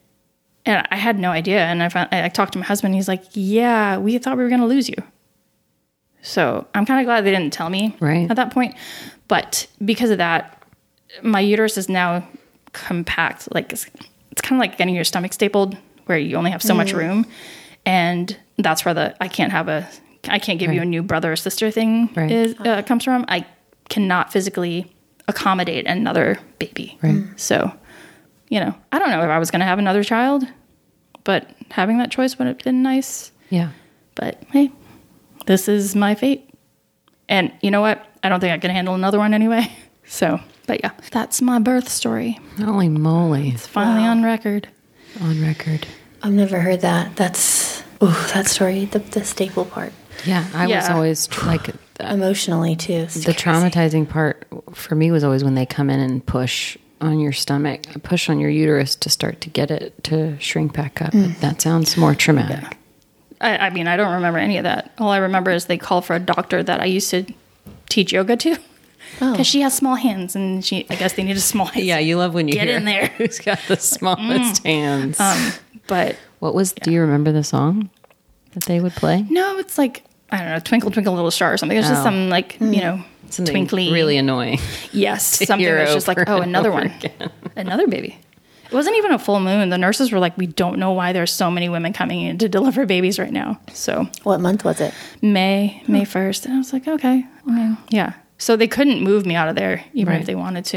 S2: And I had no idea. And I, found, I talked to my husband. He's like, yeah, we thought we were going to lose you. So I'm kind of glad they didn't tell me right. at that point. But because of that, my uterus is now compact. Like it's, it's kind of like getting your stomach stapled where you only have so mm. much room. And that's where the I can't have a, I can't give right. you a new brother or sister thing right. is uh, comes from. I cannot physically accommodate another baby. Right. So, you know, I don't know if I was going to have another child, but having that choice would have been nice.
S3: Yeah.
S2: But hey, this is my fate. And you know what? I don't think I can handle another one anyway. So, but yeah, that's my birth story.
S3: Holy moly.
S2: It's finally wow. on record.
S3: On record.
S1: I've never heard that. That's, ooh, that story, the, the staple part.
S3: Yeah, I yeah. was always like...
S1: Emotionally, too. It's
S3: the
S1: crazy. Traumatizing
S3: part for me was always when they come in and push on your stomach, push on your uterus to start to get it to shrink back up. Mm. That sounds more traumatic.
S2: Yeah. I, I mean, I don't remember any of that. All I remember is they called for a doctor that I used to teach yoga to. Because oh. she has small hands, and she, I guess they need a small hand.
S3: Yeah, you love when you
S2: get
S3: hear
S2: in there.
S3: Who's got the smallest like, mm. hands?
S2: Um, but
S3: what was?
S2: Yeah.
S3: Do you remember the song that they would play?
S2: No, it's like I don't know, Twinkle Twinkle Little Star or something. It's oh. just some like mm. you know,
S3: something
S2: twinkly,
S3: really annoying.
S2: Yes, something that's just like oh, another one, again. Another baby. It wasn't even a full moon. The nurses were like, we don't know why there's so many women coming in to deliver babies right now. So
S1: what month was it?
S2: May, May first. And I was like, okay. I mean, yeah. So they couldn't move me out of there even right. if they wanted to.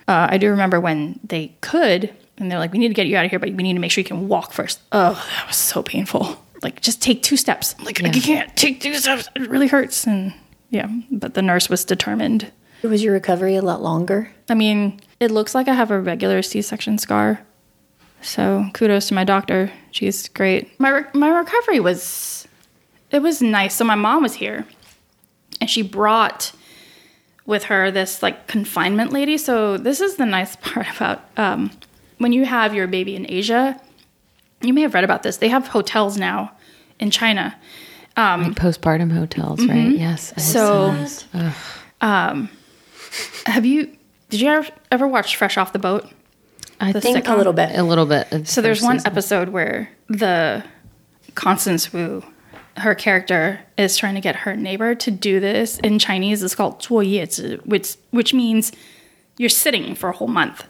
S2: Uh, I do remember when they could, and they're like, we need to get you out of here, but we need to make sure you can walk first. Oh, that was so painful. Like, just take two steps. I'm like,
S3: Yeah.
S2: you can't take two steps. It really hurts. And yeah, but the nurse was determined.
S1: Was your recovery a lot longer?
S2: I mean, it looks like I have a regular C-section scar. So kudos to my doctor. She's great. My re- my recovery was, it was nice. So my mom was here, and she brought with her this like confinement lady. So this is the nice part about um, when you have your baby in Asia. You may have read about this. They have hotels now in China. Um,
S3: Like postpartum hotels, right? Yes. I
S2: So-
S3: have seen those. Ugh.
S2: have you? Did you ever, ever watch Fresh Off the Boat?
S3: I
S2: The
S3: think
S2: sitcom?
S1: A little bit.
S3: a little bit. of
S2: So there's
S3: first
S2: one
S3: season.
S2: episode where the Constance Wu, her character, is trying to get her neighbor to do this. In Chinese, it's called 坐月子, which which means you're sitting for a whole month.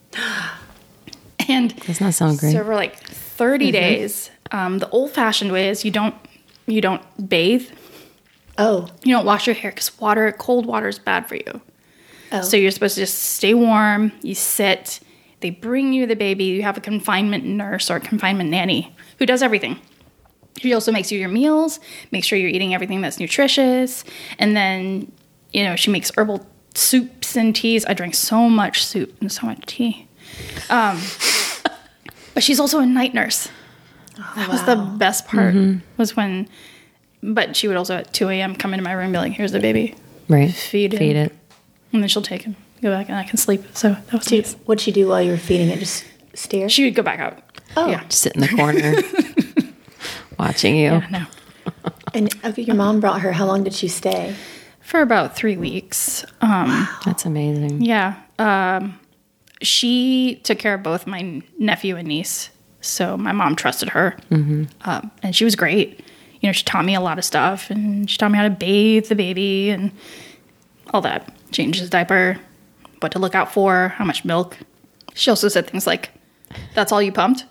S2: And
S3: Does not sound great.
S2: so for like thirty days, um, the old-fashioned way is you don't you don't bathe,
S1: Oh.
S2: you don't wash your hair because water, cold water is bad for you.
S1: Oh.
S2: So you're supposed to just stay warm. You sit. They bring you the baby. You have a confinement nurse or a confinement nanny who does everything. She also makes you your meals, makes sure you're eating everything that's nutritious. And then, you know, she makes herbal soups and teas. I drank so much soup and so much tea. Um, but she's also a night nurse. That was the best part was when, but she would also at two a.m. come into my room and be like, here's the baby.
S3: right.
S2: Feed him.
S3: Feed it.
S2: And then she'll take him, go back, and I can sleep. So that was
S1: Did,
S2: nice.
S1: what'd she do while you were feeding it? Just stare?
S2: She would go back out.
S1: Oh.
S2: Yeah.
S3: Just sit in the corner, watching you.
S2: Yeah, no.
S1: And okay, your mom brought her. How long did she stay?
S2: For about three weeks. Um,
S3: That's amazing.
S2: Yeah. Um, she took care of both my nephew and niece. So my mom trusted her. Mm-hmm. Um, and she was great. You know, she taught me a lot of stuff. And she taught me how to bathe the baby and all that. Change his diaper, what to look out for, how much milk. She also said things like, that's all you pumped?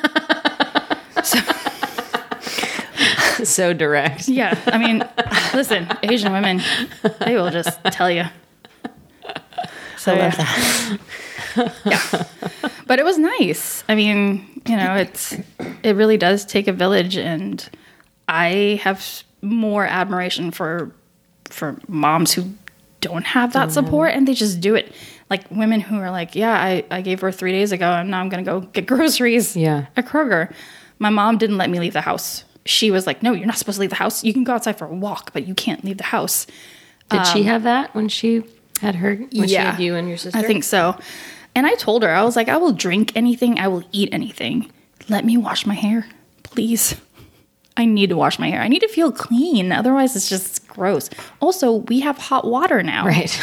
S3: So direct.
S2: Yeah. I mean, listen, Asian women, they will just tell you. So,
S1: I love
S2: yeah.
S1: that.
S2: Yeah. But it was nice. I mean, you know, it's it really does take a village, and I have more admiration for for moms who don't have that support and they just do it. Like women who are like, yeah, I, I gave birth three days ago and now I'm gonna go get groceries
S3: Yeah.
S2: at Kroger. My mom didn't let me leave the house. She was like, no, you're not supposed to leave the house. You can go outside for a walk, but you can't leave the house.
S3: Did she have that when she had her? When she
S2: Yeah.
S3: had you and your sister?
S2: I think so. And I told her, I was like, I will drink anything. I will eat anything. Let me wash my hair, please. I need to wash my hair. I need to feel clean. Otherwise, it's just gross. Also, we have hot water now.
S3: Right.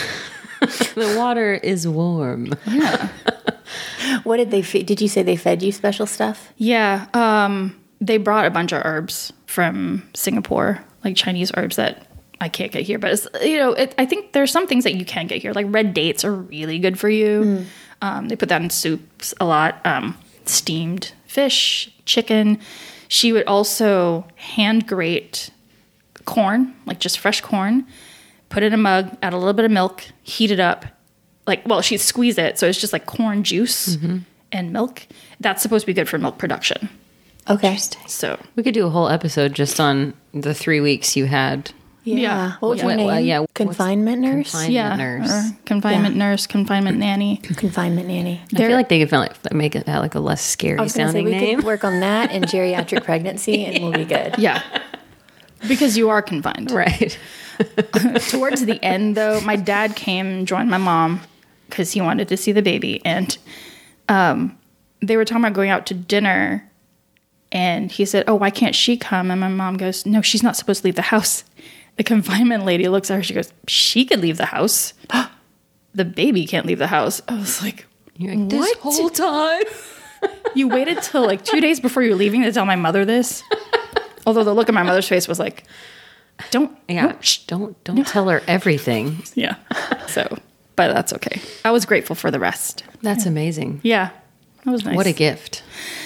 S3: The water is warm.
S2: Yeah.
S1: What did they feed? Did you say they fed you special stuff?
S2: Yeah. Um, they brought a bunch of herbs from Singapore, like Chinese herbs that I can't get here. But, it's, you know, it, I think there's some things that you can get here. Like red dates are really good for you. Um, they put that in soups a lot. Um, steamed fish, chicken. She would also hand grate corn, like just fresh corn, put it in a mug, add a little bit of milk, heat it up. Like, well, she'd squeeze it. So it's just like corn juice and milk. That's supposed to be good for milk production.
S1: Okay.
S2: So
S3: We could do a whole episode just on the three weeks you had.
S1: Yeah.
S2: Yeah.
S1: What was her
S3: What-
S1: name?
S3: well, yeah, what's-
S1: Confinement nurse?
S3: Confinement
S2: yeah,
S3: nurse.
S2: or confinement
S1: Yeah.
S2: nurse, confinement nanny.
S1: Confinement nanny.
S3: I feel like they could like, make it like a less scary
S1: I was going to say,
S3: sounding
S1: we
S3: name.
S1: could work on that and geriatric pregnancy and we'll be good.
S2: Yeah. Because you are confined.
S3: Right.
S2: Towards the end, though, my dad came and joined my mom because he wanted to see the baby. And um, they were talking about going out to dinner. And he said, oh, why can't she come? And my mom goes, no, she's not supposed to leave the house. The confinement lady looks at her. She goes, she could leave the house. The baby can't leave the house. I was like,
S3: You're like, this
S2: What?
S3: whole time.
S2: you waited till like two days before you're leaving to tell my mother this? Although the look on my mother's face was like, don't.
S3: Yeah.
S2: no, shh.
S3: Don't don't tell her everything.
S2: Yeah. So, but that's okay. I was grateful for the rest.
S3: That's amazing.
S2: Yeah. That was nice.
S3: What a gift.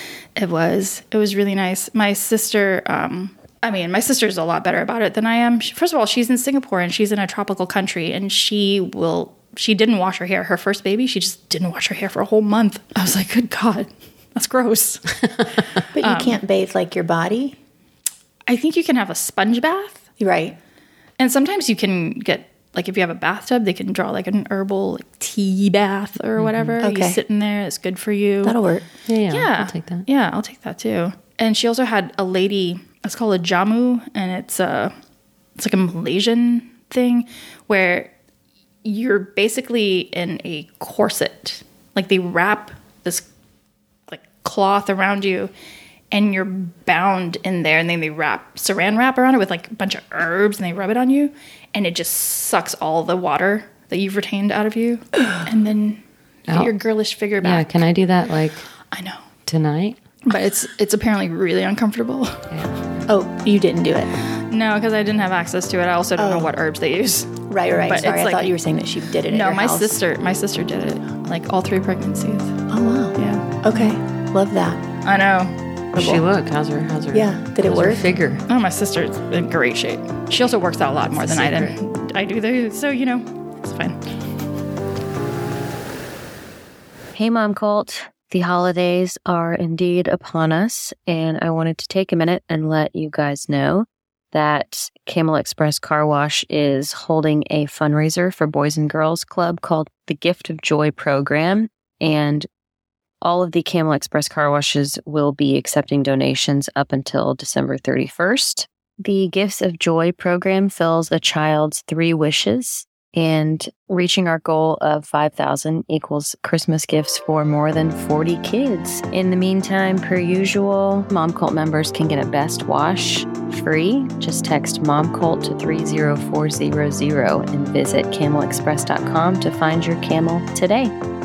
S2: It was. It was really nice. My sister, um, I mean, my sister's a lot better about it than I am. She, first of all, she's in Singapore and she's in a tropical country and she will she didn't wash her hair. Her first baby, she just didn't wash her hair for a whole month. I was like, good God, that's gross.
S1: But you um, can't bathe like your body?
S2: I think you can have a sponge bath.
S1: Right.
S2: And sometimes you can get, like if you have a bathtub, they can draw like an herbal like, tea bath or whatever. Mm-hmm. Okay. You sit in there, it's good for you.
S1: That'll work.
S3: Yeah, yeah,
S2: yeah.
S3: I'll take that.
S2: Yeah, I'll take that too. And she also had a lady, it's called a jamu, and it's a, it's like a Malaysian thing where you're basically in a corset. Like they wrap this like cloth around you and you're bound in there, and then they wrap saran wrap around it with like a bunch of herbs, and they rub it on you, and it just sucks all the water that you've retained out of you, and then you get your girlish figure back.
S3: Yeah, can I do that like
S2: I know.
S3: tonight?
S2: But it's it's apparently really uncomfortable.
S1: Yeah. Oh, you didn't do it?
S2: No, because I didn't have access to it. I also don't
S1: oh.
S2: know what herbs they use.
S1: Right, right.
S2: But
S1: Sorry, I
S2: like,
S1: thought you were saying that she did it.
S2: No,
S1: at your
S2: my
S1: house.
S2: sister, my sister did it. Like all three pregnancies.
S1: Oh wow.
S2: Yeah.
S1: Okay. Love that.
S2: I know.
S3: How's she look? How's her? How's her?
S1: Yeah. Did it
S3: how's
S1: work?
S3: Her figure.
S2: Oh, my sister's in great shape. She also works out a lot more than I do. I do. Though, so you know, it's fine.
S4: Hey, Mom Cult. The holidays are indeed upon us, and I wanted to take a minute and let you guys know that Camel Express Car Wash is holding a fundraiser for Boys and Girls Club called the Gift of Joy Program, and all of the Camel Express Car Washes will be accepting donations up until December thirty-first. The Gifts of Joy program fills a child's three wishes, and reaching our goal of five thousand equals Christmas gifts for more than forty kids. In the meantime, per usual, Mom Cult members can get a Best Wash free. Just text MomCult to three zero four zero zero and visit camel express dot com to find your camel today.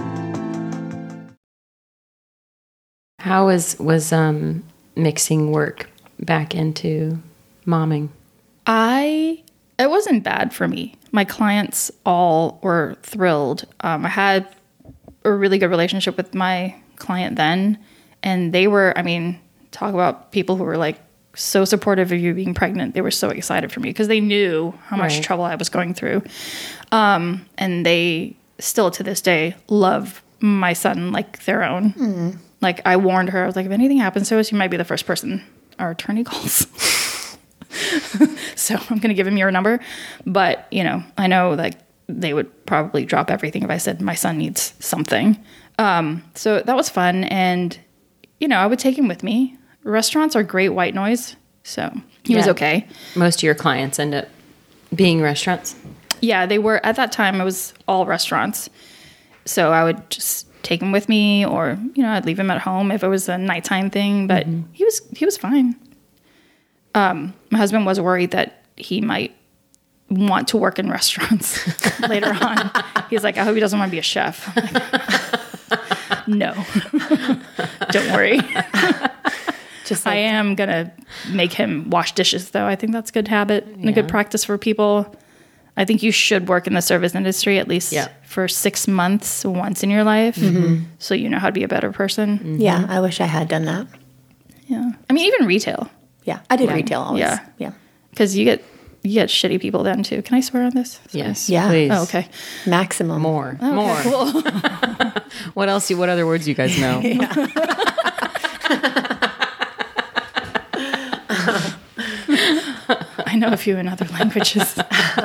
S3: How was was um, mixing work back into momming?
S2: I it wasn't bad for me. My clients all were thrilled. Um, I had a really good relationship with my client then, and they were. I mean, talk about people who were like so supportive of you being pregnant. They were so excited for me because they knew how much
S3: right.
S2: trouble I was going through, um, and they still to this day love my son like their own. Mm. Like, I warned her. I was like, if anything happens to us, you might be the first person our attorney calls. So I'm going to give him your number. But, you know, I know, like, they would probably drop everything if I said my son needs something. Um, so that was fun. And, you know, I would take him with me. Restaurants are great white noise. So he yeah. was okay.
S3: Most of your clients end up being restaurants?
S2: Yeah, they were. At that time, it was all restaurants. So I would just take him with me, or, you know, I'd leave him at home if it was a nighttime thing, but mm-hmm. he was, he was fine. Um, my husband was worried that he might want to work in restaurants later on. He's like, I hope he doesn't want to be a chef. No, don't worry. Just like, I am going to make him wash dishes though. I think that's a good habit and yeah. a good practice for people. I think you should work in the service industry at least yeah. for six months once in your life, mm-hmm. so you know how to be a better person.
S1: Mm-hmm. Yeah, I wish I had done that.
S2: Yeah, I mean even retail.
S1: Yeah, I did
S2: yeah.
S1: retail always.
S2: Yeah,
S1: yeah,
S2: because you get you get shitty people then too. Can I swear on this?
S3: Sorry. Yes.
S1: Yeah.
S3: Please.
S2: Oh, okay.
S1: Maximum.
S3: More.
S2: Okay,
S3: More.
S2: Cool.
S3: What else? What other words you guys know?
S1: Yeah.
S2: I know a few in other languages.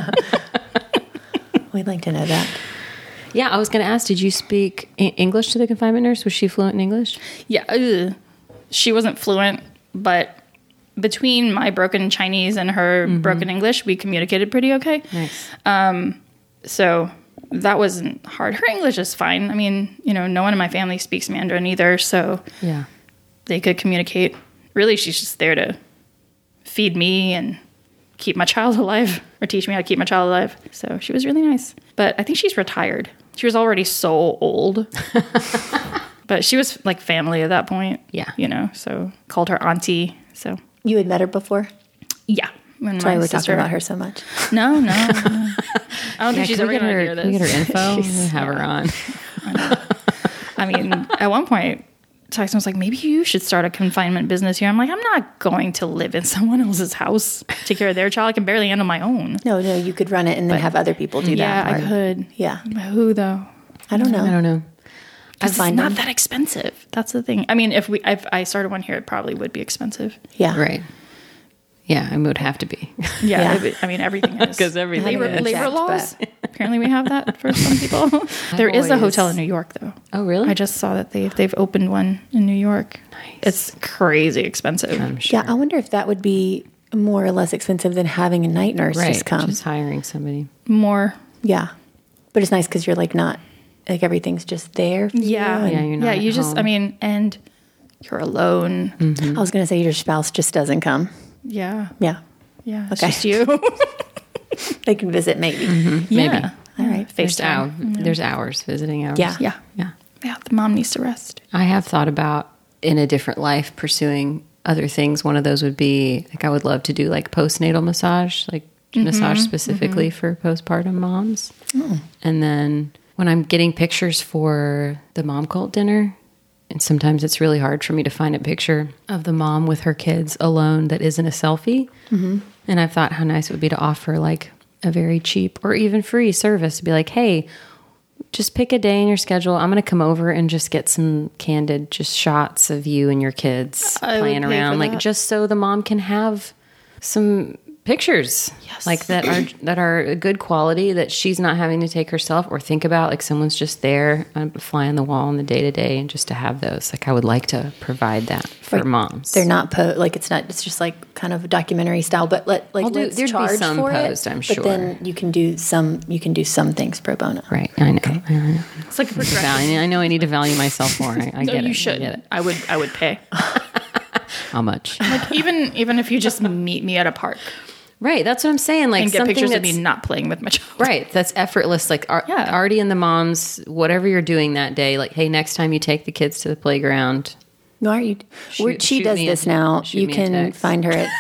S1: We'd like to know that.
S3: Yeah, I was going to ask, did you speak English to the confinement nurse? Was she fluent in English?
S2: Yeah. Ugh. She wasn't fluent, but between my broken Chinese and her mm-hmm. broken English, we communicated pretty okay.
S3: Nice.
S2: Um, so that wasn't hard. Her English is fine. I mean, you know, no one in my family speaks Mandarin either, so
S3: yeah, they
S2: could communicate. Really, she's just there to feed me and keep my child alive, or teach me how to keep my child alive. So she was really nice. But I think she's retired. She was already so old. But she was like family at that point.
S3: Yeah.
S2: You know, so called her auntie. So
S1: you had met her before?
S2: Yeah. When
S1: That's why we're talking about her so much.
S2: No, no. no. I don't think she's ever going to hear this.
S3: Can we get her info? Have
S2: yeah.
S3: her on.
S2: I, I mean, at one point, texted and was like, maybe you should start a confinement business here. I'm like, I'm not going to live in someone else's house, take care of their child. I can barely handle my own.
S1: No, no, you could run it and then have other people do
S2: Yeah,
S1: that.
S2: I could.
S1: Yeah.
S2: But who though?
S1: I don't know.
S3: I don't know.
S2: It's
S1: find
S2: not
S1: them.
S2: that expensive. That's the thing. I mean, if we if I started one here, it probably would be expensive.
S1: Yeah.
S3: Right. Yeah, it would have to be.
S2: Yeah,
S1: Yeah.
S2: it would- I mean, everything is.
S3: 'Cause everything
S2: labor,
S3: is.
S2: labor
S1: Checked,
S2: laws.
S1: but-
S2: Apparently, we have that for some people. There is a
S1: always-
S2: hotel in New York, though.
S3: Oh, really?
S2: I just saw that they they've opened one in New York.
S3: Nice.
S2: It's crazy expensive.
S3: I'm sure.
S1: Yeah, I wonder if that would be more or less expensive than having a night nurse
S3: right.
S1: just come.
S3: Just hiring somebody.
S2: More.
S1: Yeah. But it's nice because you're like not, like everything's just there. For
S2: Yeah,
S1: You. and-
S3: Yeah, you're not
S2: yeah. You
S3: at
S2: just.
S3: home.
S2: I mean, and you're alone.
S1: I was going to say your spouse just doesn't come.
S2: Yeah,
S1: Yeah.
S2: yeah. It's
S1: Okay.
S2: just you.
S1: They can visit maybe.
S2: yeah.
S3: Maybe.
S1: All right.
S3: There's, hour,
S2: FaceTime.
S3: there's hours, visiting hours.
S1: Yeah.
S2: Yeah.
S3: Yeah.
S2: Yeah. The mom needs to rest.
S3: I have thought about in a different life pursuing other things. One of those would be like I would love to do like postnatal massage, like massage specifically for postpartum moms. And then when I'm getting pictures for the mom cult dinner, and sometimes it's really hard for me to find a picture of the mom with her kids alone that isn't a selfie. And I've thought how nice it would be to offer like a very cheap or even free service to be like, hey, just pick a day in your schedule. I'm going to come over and just get some candid just shots of you and your kids
S2: I would
S3: playing
S2: pay
S3: around,
S2: for
S3: like
S2: that.
S3: just so the mom can have some pictures,
S2: Yes.
S3: like that are that are a good quality that she's not having to take herself or think about. Like someone's just there, a fly on the wall in the day to day, and just to have those. Like I would like to provide that for
S1: Right.
S3: moms.
S1: They're not po- like it's not. It's just like kind of a documentary style, but let like
S3: I'll do-
S1: let's
S3: there'd be
S1: charge
S3: some
S1: for
S3: post,
S1: it.
S3: I'm
S1: But
S3: sure.
S1: then you can do some. You can do some things pro bono.
S3: right. I know. I know.
S2: It's like a progression.
S3: Value- I know. I need to value myself more. I, I
S2: No,
S3: get it.
S2: you
S3: I
S2: should.
S3: get it.
S2: I would. I would pay.
S3: How much?
S2: Like even even if you just meet me at a park
S3: Right. That's what I'm saying. Like
S2: and get
S3: something
S2: pictures of
S3: that's-
S2: me not playing with my child.
S3: Right. That's effortless. Like ar-
S2: Yeah.
S3: Artie and the moms, whatever you're doing that day, like, hey, next time you take the kids to the playground.
S1: No, are you? we're-
S3: Shoot-
S1: she
S3: shoot
S1: does
S3: me a-
S1: this now.
S3: shoot
S1: You
S3: me a
S1: can
S3: text.
S1: find her at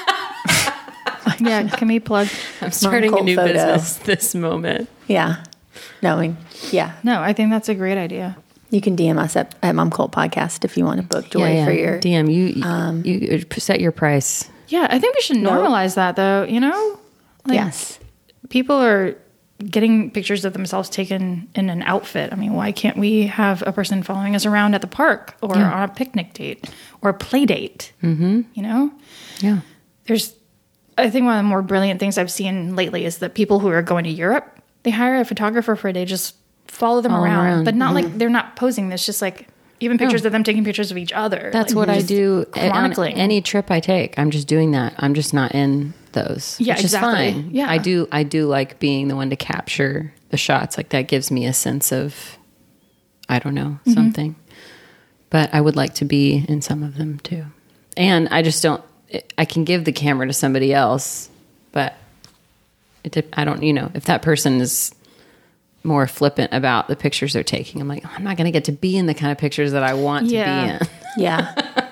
S2: Yeah. Can we plug?
S3: I'm starting a
S1: cult
S3: new
S1: photo.
S3: business this moment.
S1: yeah. No, I mean, yeah.
S2: No, I think that's a great idea.
S1: You can D M us at, at Mom Cult Podcast if you want to book Joy for your.
S3: D M. You,
S1: um,
S3: you, you set your price.
S2: Yeah, I think we should normalize that though. You know, like,
S1: Yes.
S2: people are getting pictures of themselves taken in an outfit. I mean, why can't we have a person following us around at the park or on a picnic date or a play date? Mm-hmm. You know,
S3: Yeah.
S2: there's, I think one of the more brilliant things I've seen lately is that people who are going to Europe, they hire a photographer for a day, just follow them
S3: Follow 'em
S2: around,
S3: around.
S2: but not like they're not posing. It's just like even pictures
S3: No.
S2: of them taking pictures of each other.
S3: That's
S2: like,
S3: what I
S2: just
S3: do on
S2: chronicling.
S3: any trip I take. I'm just doing that. I'm just not in those.
S2: Yeah,
S3: which
S2: exactly.
S3: is fine.
S2: Yeah.
S3: I do. I do like being the one to capture the shots. Like that gives me a sense of, I don't know,
S2: Mm-hmm.
S3: something. But I would like to be in some of them too. And I just don't. I can give the camera to somebody else, but it. dep- I don't. You know, if that person is more flippant about the pictures they're taking, I'm like, oh, I'm not going to get to be in the kind of pictures that I want
S2: Yeah.
S3: to be in.
S1: Yeah.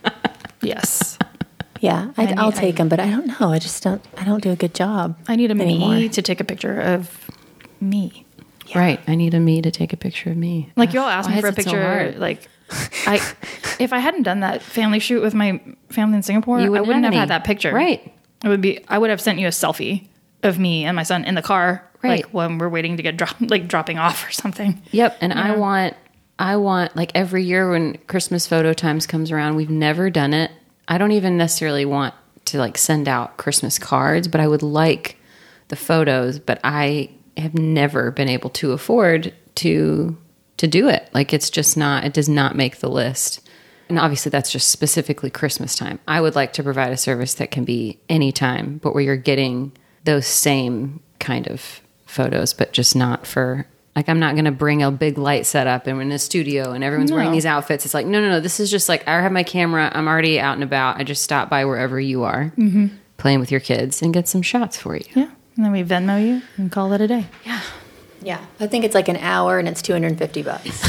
S2: Yes.
S1: Yeah. I,
S2: I need-
S1: I'll take them, but I don't know. I just don't. I don't do a good job.
S2: I need a
S1: anymore.
S2: me to take a picture of me.
S3: Right. I need a me to take a picture of me.
S2: Like y'all asked
S3: Why
S2: me for a
S3: is it so
S2: picture.
S3: hard?
S2: Like, I if I hadn't done that family shoot with my family in Singapore,
S3: You
S2: I
S3: wouldn't
S2: wouldn't
S3: have
S2: have,
S3: any.
S2: had that picture.
S3: Right.
S2: It would be. I would have sent you a selfie of me and my son in the car,
S3: Right.
S2: like when we're waiting to get drop, like dropping off or something.
S3: Yep. And I want, I want, like every year when Christmas photo times comes around, we've never done it. I don't even necessarily want to like send out Christmas cards, but I would like the photos, but I have never been able to afford to, to do it. Like it's just not, it does not make the list. And obviously that's just specifically Christmas time. I would like to provide a service that can be anytime, but where you're getting those same kind of photos, but just not for, like, I'm not going to bring a big light setup and we're in a studio and everyone's wearing
S2: No.
S3: these outfits. It's like, no, no, no. This is just like, I have my camera. I'm already out and about. I just stop by wherever you are playing with your kids and get some shots for you.
S2: Yeah, and then we Venmo you and call it a day.
S1: Yeah. I think it's like an hour and it's two hundred fifty bucks.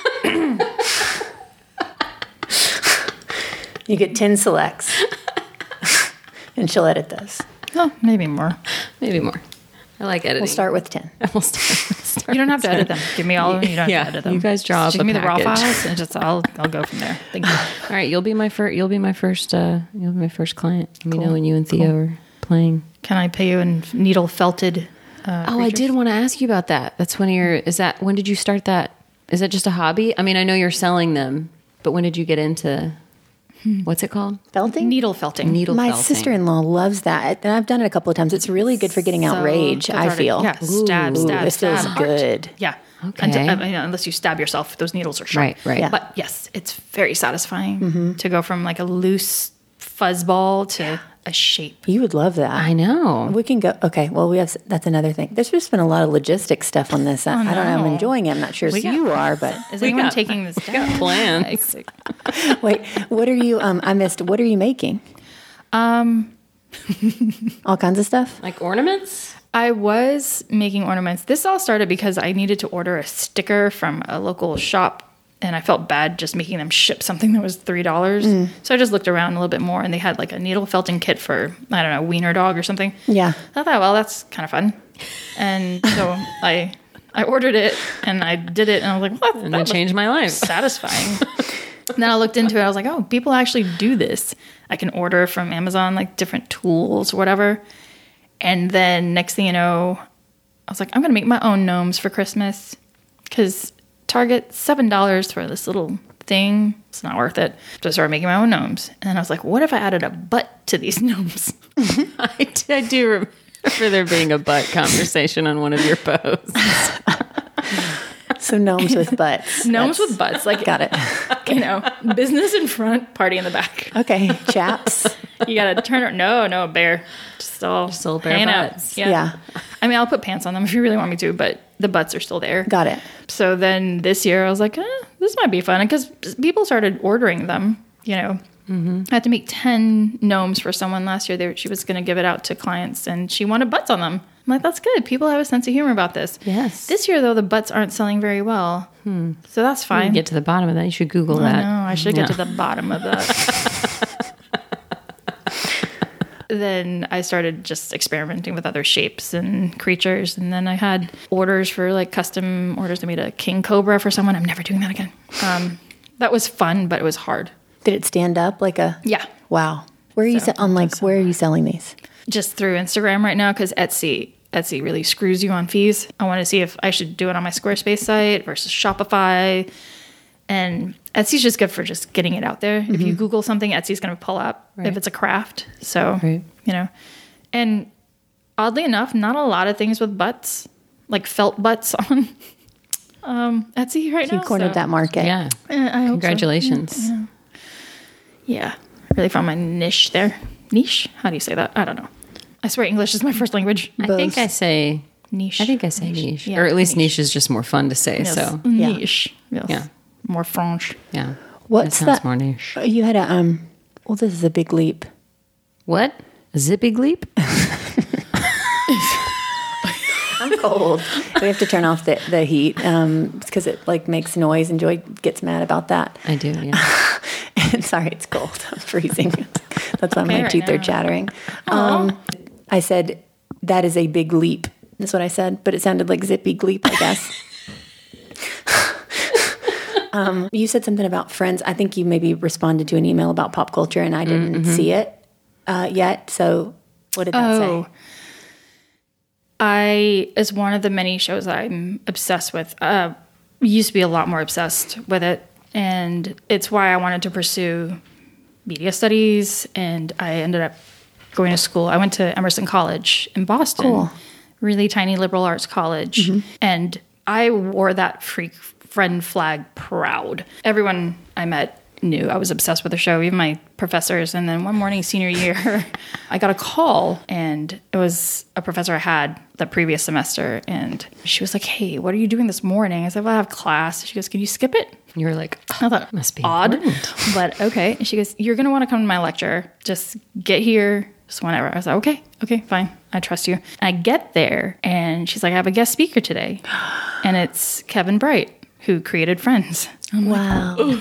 S1: You get ten selects. And she'll edit those.
S2: Oh, maybe more.
S3: Maybe more. I like editing.
S1: We'll start with ten.
S3: We'll start, start
S2: You don't have to edit them. Give me all of them. You don't
S3: Yeah,
S2: have to edit them.
S3: you guys draw
S2: Just
S3: up
S2: give
S3: a
S2: me the raw
S3: package.
S2: files, and just I'll I'll go from there. Thank you.
S3: All right, you'll be my first. You'll be my first. Uh, you'll be my first client. Let me know when you and Theo
S2: Cool.
S3: are playing.
S2: Can I pay you in needle felted? Uh,
S3: Oh, I
S2: creatures?
S3: did want to ask you about that. That's one of your. Is that when did you start that? Is that just a hobby? I mean, I know you're selling them, but when did you get into? What's it called?
S1: Felting?
S2: Needle felting.
S3: Needle
S1: My
S3: felting.
S1: sister-in-law loves that, and I've done it a couple of times. It's really good for getting out
S2: So
S1: rage, I
S2: cathartic.
S1: feel.
S2: Yeah, stab,
S1: Ooh,
S2: stab,
S1: this feels
S2: stab.
S1: good.
S2: Yeah.
S3: Okay.
S2: Until, I mean, unless you stab yourself, those needles are sharp.
S3: Right, right.
S1: Yeah.
S2: But yes, it's very satisfying to go from like a loose fuzzball to a shape.
S1: You would love that.
S3: I know.
S1: We can go. Okay, well, we have. That's another thing. There's just been a lot of logistics stuff on this. I, I don't know. I'm
S2: no.
S1: enjoying it. I'm not sure if
S2: got-
S1: you are, but
S2: Is
S3: We
S2: anyone
S3: got-
S2: taking this down?
S3: got plans.
S1: wait. What are you? Um, I missed. What are you making?
S2: Um,
S1: All kinds of stuff.
S3: Like ornaments?
S2: I was making ornaments. This all started because I needed to order a sticker from a local shop, and I felt bad just making them ship something that was three dollars. So I just looked around a little bit more, and they had like a needle felting kit for, I don't know, wiener dog or something.
S1: Yeah.
S2: I thought, well, that's kind of fun. And so I I ordered it, and I did it, and I was like, what?
S3: And that changed my life.
S2: Satisfying. And then I looked into it. I was like, oh, people actually do this. I can order from Amazon, like different tools or whatever. And then next thing you know, I was like, I'm going to make my own gnomes for Christmas. Because Target, seven dollars for this little thing. It's not worth it. So I started making my own gnomes. And then I was like, what if I added a butt to these gnomes?
S3: I, d- I do remember there being a butt conversation on one of your posts.
S1: So gnomes with butts.
S2: Gnomes
S1: That's-
S2: with butts. Like,
S1: Got it.
S2: you know, business in front, party in the back.
S1: Okay, chaps.
S2: You got to turn it. No, no, bear. Just all
S3: Still bare
S2: hanging out.
S3: butts.
S2: Yeah.
S1: Yeah.
S2: I mean, I'll put pants on them if you really want me to, but the butts are still there.
S1: Got it.
S2: So then this year I was like, eh, this might be fun. Because people started ordering them, you know. Mm-hmm. I had to make ten gnomes for someone last year. They were, she was going to give it out to clients, and she wanted butts on them. I'm like, that's good. People have a sense of humor about this.
S3: Yes.
S2: This year, though, the butts aren't selling very well. Hmm. So that's
S3: You
S2: fine.
S3: get to the bottom of that. You should Google
S2: I
S3: that.
S2: know. I should get
S3: Yeah.
S2: to the bottom of that. Then I started just experimenting with other shapes and creatures. And then I had orders for like custom orders. I made a king cobra for someone. I'm never doing that again. Um, that was fun, but it was hard.
S1: Did it stand up like a?
S2: Yeah.
S1: Wow. Where are you
S2: So,
S1: se- on like? Where are you selling these?
S2: Just through Instagram right now because Etsy Etsy really screws you on fees. I want to see if I should do it on my Squarespace site versus Shopify. And Etsy's just good for just getting it out there. Mm-hmm. If you Google something, Etsy's going to pull up
S3: Right.
S2: if it's a craft. So,
S3: Right.
S2: you know. And oddly enough, not a lot of things with butts, like felt butts on um, Etsy right
S1: You
S2: now.
S1: cornered
S2: so-
S1: that market.
S3: Yeah.
S2: Eh, I hope so.
S3: Congratulations.
S2: Yeah. Really found my niche there. Niche? How do you say that? I don't know. I swear English is my first language.
S3: I think I say
S2: Niche.
S3: I think I say niche.
S2: Yeah,
S3: or at least
S2: niche.
S3: niche is just more fun to say.
S2: Yes.
S3: So
S1: Yeah.
S2: Niche. Yes.
S3: Yeah.
S2: More French.
S3: yeah.
S1: What's
S3: that sounds
S1: that?
S3: more niche.
S1: You had a um. Well, this is a big leap.
S3: What? A zippy gleep?
S1: I'm cold. We have to turn off the, the heat um because it like makes noise and Joy gets mad about that.
S3: I do, yeah.
S1: And sorry, it's cold. I'm freezing. That's why my
S2: right
S1: teeth are
S2: now.
S1: chattering. Um, I said that is a big leap. That's what I said, but it sounded like zippy gleep, I guess. um, you said something about Friends. I think you maybe responded to an email about pop culture, and I didn't
S3: Mm-hmm.
S1: see it uh, yet. So, what did that
S2: Oh.
S1: say?
S2: I is one of the many shows that I'm obsessed with. Uh, used to be a lot more obsessed with it, and it's why I wanted to pursue media studies. And I ended up going to school. I went to Emerson College in Boston,
S1: Cool.
S2: really tiny liberal arts college, and I wore that freak friend flag proud. Everyone I met knew I was obsessed with the show, even my professors. And then one morning, senior year, I got a call, and it was a professor I had the previous semester. And she was like, "Hey, what are you doing this morning?" I said, "Well, I have class." She goes, "Can you skip it?"
S3: You were like,
S2: I thought,
S3: must be
S2: odd,
S3: important.
S2: but okay. And she goes, "You're going to want to come to my lecture. Just get here just whenever." I was like, okay, okay, fine. I trust you. And I get there, and she's like, "I have a guest speaker today." And it's Kevin Bright, who created Friends. I'm like,
S1: Wow.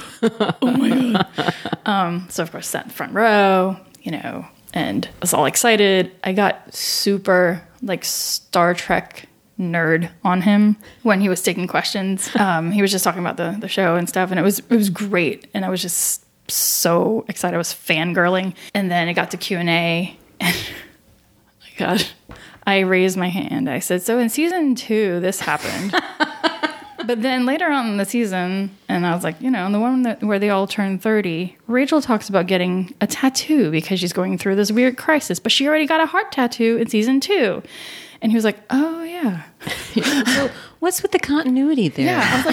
S2: Um, so of course sat in the front row, you know, and was all excited. I got super like Star Trek nerd on him when he was taking questions. Um, he was just talking about the, the show and stuff, and it was it was great. And I was just so excited. I was fangirling. And then it got to Q and A, and oh my God, I raised my hand. I said, so in season two, this happened. But then later on in the season, and I was like, you know, the one that, where they all turn thirty, Rachel talks about getting a tattoo because she's going through this weird crisis, but she already got a heart tattoo in season two. And he was like, oh, yeah.
S3: So what's with the continuity there?
S2: Yeah. I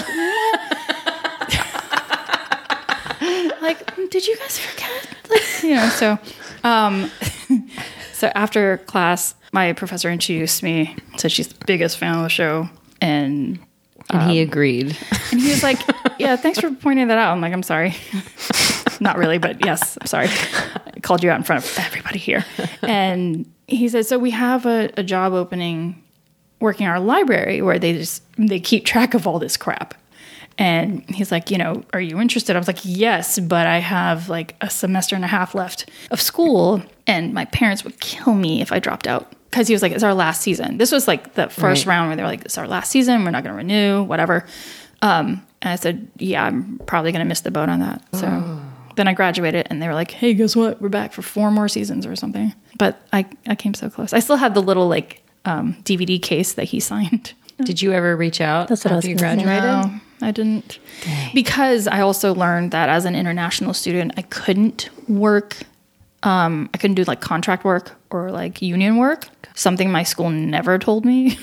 S2: was like, what? Like, did you guys forget? Like, you know, so, um, so after class, my professor introduced me, said she's the biggest fan of the show. And
S3: And
S2: um,
S3: he agreed.
S2: And he was like, yeah, thanks for pointing that out. I'm like, I'm sorry. Not really, but yes, I'm sorry. I called you out in front of everybody here. And he said, so we have a, a job opening working our library where they just, they keep track of all this crap. And he's like, you know, are you interested? I was like, yes, but I have like a semester and a half left of school and my parents would kill me if I dropped out. Because he was like, it's our last season. This was like the first
S3: Right.
S2: round where they were like, it's our last season. We're not going to renew, whatever. Um, and I said, yeah, I'm probably going to miss the boat on that. So oh. Then I graduated and they were like, hey, guess what? We're back for four more seasons or something. But I, I came so close. I still had the little like um, D V D case that he signed.
S3: Did you ever reach out
S1: That's what I was
S3: after you
S1: gonna say.
S3: graduated?
S2: No, I didn't.
S3: Dang.
S2: Because I also learned that as an international student, I couldn't work. Um, I couldn't do like contract work or like union work, something my school never told me.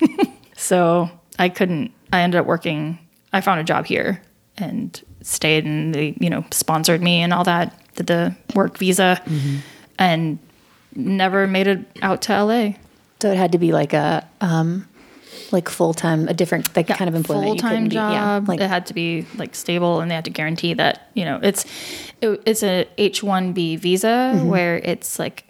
S2: So I couldn't, I ended up working, I found a job here and stayed and they, you know, sponsored me and all that, did the work visa mm-hmm. and never made it out to L A.
S1: So it had to be like a, um, like full-time, a different like
S2: Yeah,
S1: kind of employment. You
S2: full-time
S1: couldn't be-
S2: job.
S1: yeah, like,
S2: it had to be like stable, and they had to guarantee that you know it's it, it's a H one B visa mm-hmm. where it's like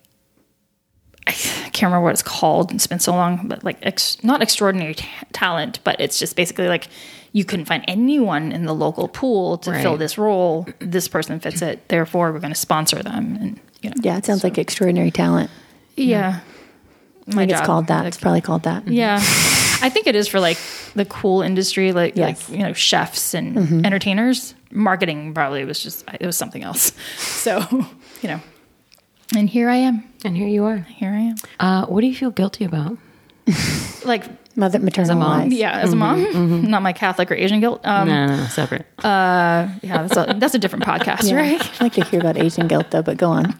S2: I can't remember what it's called. It's been so long, but like ex, not extraordinary t- talent, but it's just basically like you couldn't find anyone in the local pool to
S3: Right.
S2: fill this role. This person fits it, therefore we're going to sponsor them. And you know,
S1: yeah, it sounds
S2: so,
S1: like extraordinary talent.
S2: yeah.
S1: I think it's called that.
S2: Like,
S1: It's probably called that.
S2: yeah. I think it is for like the cool industry, like,
S1: Yes.
S2: like you know, chefs and
S1: Mm-hmm.
S2: entertainers. Marketing probably was just, it was something else. So, you know, and here I am.
S3: And here you are.
S2: Here I am.
S3: Uh, what do you feel guilty about?
S2: Like,
S1: Mother maternal
S3: mom.
S1: lies.
S2: yeah, as a mom, mm-hmm. not my Catholic or Asian guilt. Um,
S3: no, no, no, separate.
S2: uh, yeah, that's a, that's a different podcast,
S1: Yeah.
S2: right?
S1: I'd like to hear about Asian guilt though, but go on.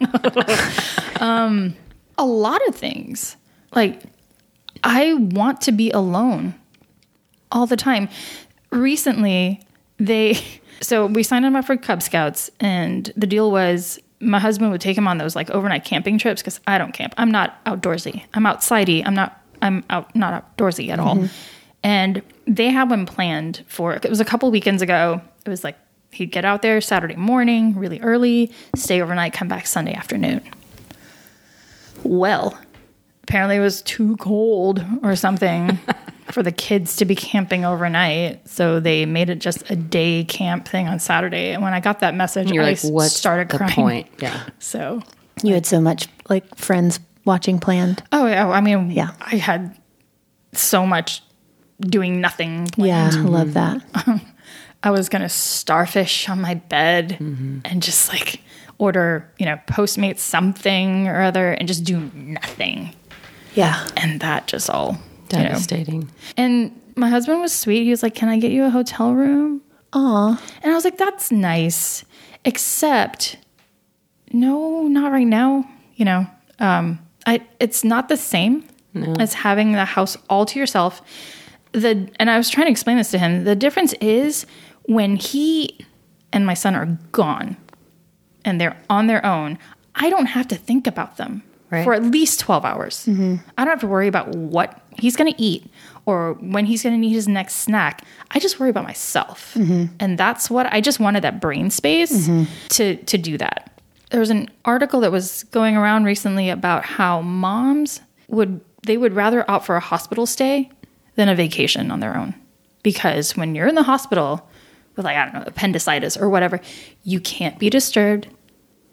S2: A lot of things. Like, I want to be alone all the time. Recently, they, so we signed him up for Cub Scouts, and the deal was my husband would take him on those like overnight camping trips because I don't camp. I'm not outdoorsy. I'm outsidey. I'm not, I'm out, not outdoorsy at all. And they had one planned for, it was a couple weekends ago. It was like, he'd get out there Saturday morning, really early, stay overnight, come back Sunday afternoon. Well, apparently it was too cold or something for the kids to be camping overnight. So they made it just a day camp thing on Saturday. And when I got that message,
S3: And you're
S2: I
S3: like, what's
S2: started
S3: the
S2: crying.
S3: point? Yeah.
S2: So,
S1: You had so much like friends watching planned.
S2: oh, yeah. I mean,
S1: Yeah.
S2: I had so much doing nothing
S1: Yeah,
S2: planned.
S1: I love that.
S2: I was going to starfish on my bed
S3: Mm-hmm.
S2: and just like order, you know, Postmates something or other and just do nothing.
S1: Yeah.
S2: And that just all, you know.
S3: Devastating.
S2: And my husband was sweet. He was like, can I get you a hotel room?
S1: Aw.
S2: And I was like, that's nice. Except, no, not right now. You know, um, I it's not the same
S3: No.
S2: as having the house all to yourself. The And I was trying to explain this to him. The difference is when he and my son are gone and they're on their own, I don't have to think about them.
S3: Right.
S2: For at least twelve hours. Mm-hmm. I don't have to worry about what he's going to eat or when he's going to need his next snack. I just worry about myself. Mm-hmm. And that's what I just wanted, that brain space mm-hmm. to, to do that. There was an article that was going around recently about how moms would, they would rather opt for a hospital stay than a vacation on their own. Because when you're in the hospital with like, I don't know, appendicitis or whatever, you can't be disturbed.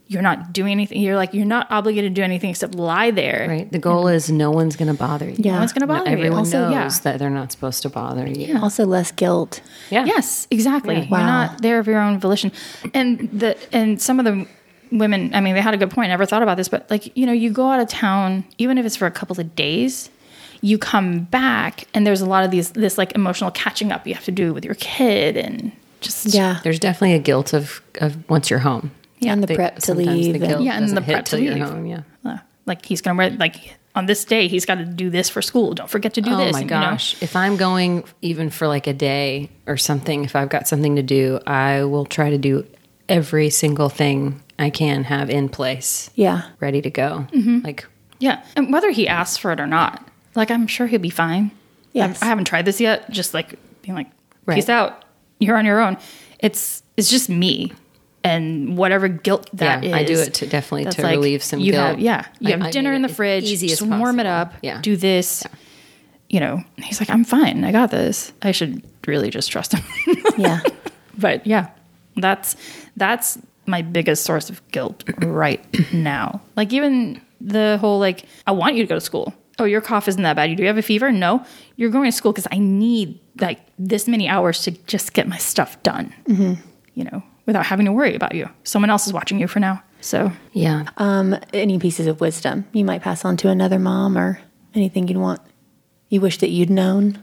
S2: you're not doing anything. You're like, you're not obligated to do anything except lie there.
S3: Right. The goal is no one's going to bother you.
S1: Yeah.
S2: No one's going to bother you.
S3: Everyone
S2: Also,
S3: knows
S2: yeah.
S3: that they're not supposed to bother you.
S1: Also less guilt.
S3: Yeah.
S2: Yes, exactly.
S3: Yeah.
S2: You're
S1: Wow.
S2: not there of your own volition. And the and some of the women, I mean, they had a good point. I never thought about this, but like, you know, you go out of town, even if it's for a couple of days, you come back and there's a lot of these this like emotional catching up you have to do with your kid and just
S1: Yeah.
S3: There's definitely a guilt of, of once you're home.
S1: Yeah. And the
S3: They-
S1: prep to
S3: sometimes
S1: leave.
S3: The guilt
S1: and,
S2: Yeah, and
S3: doesn't
S2: the
S3: hit
S2: prep to
S3: till you're
S2: leave.
S3: home. Yeah.
S2: uh, like he's gonna wear like on this day he's got to do this for school. Don't forget to do
S3: Oh
S2: this.
S3: my
S2: you know?
S3: gosh. If I'm going even for like a day or something, if I've got something to do, I will try to do every single thing I can have in place,
S1: yeah.
S3: ready to go.
S2: Mm-hmm.
S3: Like,
S2: Yeah, and whether he asks for it or not, like I'm sure he'll be fine.
S1: Yes.
S2: I, I haven't tried this yet. Just like being like,
S3: Right.
S2: peace out. You're on your own. It's it's just me, and whatever guilt that is.
S3: yeah, I do it to definitely
S2: that's
S3: to
S2: like,
S3: relieve some
S2: you
S3: guilt.
S2: Have, yeah, you
S3: I-
S2: have
S3: I
S2: dinner
S3: made
S2: in the
S3: it as
S2: fridge.
S3: easy as
S2: just warm it
S3: possible.
S2: up.
S3: Yeah.
S2: Do this. You know, and he's like, I'm fine. I got this. I should really just trust him.
S1: Yeah.
S2: But yeah, that's that's my biggest source of guilt right now. Like even the whole like, I want you to go to school. Oh, your cough isn't that bad. You do you have a fever? No, you're going to school because I need like this many hours to just get my stuff done. Mm-hmm. You know, without having to worry about you. Someone else is watching you for now. So
S3: yeah.
S1: Um, any pieces of wisdom you might pass on to another mom or anything you'd want, you wish that you'd known?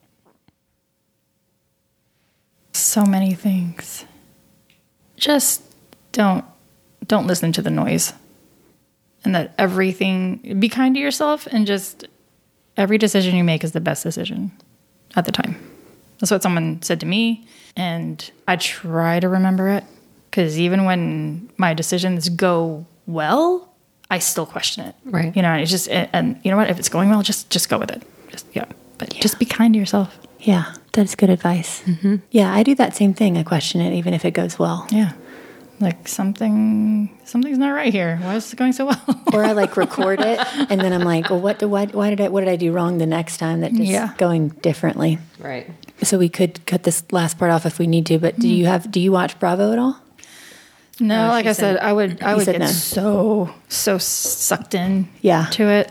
S2: so many things. Just don't don't listen to the noise. And that everything, be kind to yourself, and just every decision you make is the best decision at the time. That's what someone said to me, and I try to remember it, because even when my decisions go well, I still question it.
S3: Right.
S2: You know, it's just, and you know what, if it's going well, just just go with it. Just yeah, but just be kind to yourself.
S1: Yeah, that's good advice. Mm-hmm. Yeah, I do that same thing. I question it, even if it goes well.
S2: Yeah. Like something, something's not right here. Why is it going so well?
S1: Or I like record it, and then I'm like, well, what? Do, why, why did I? What did I do wrong the next time? That just
S2: Yeah.
S1: going differently.
S3: Right.
S1: So we could cut this last part off if we need to. But do you have? Do you watch Bravo at all?
S2: No,
S3: No,
S2: like
S3: she
S2: I said,
S3: said-
S2: I would, I
S1: You
S2: would
S1: said
S2: get
S1: no.
S2: so, so sucked in,
S1: Yeah.
S2: to it.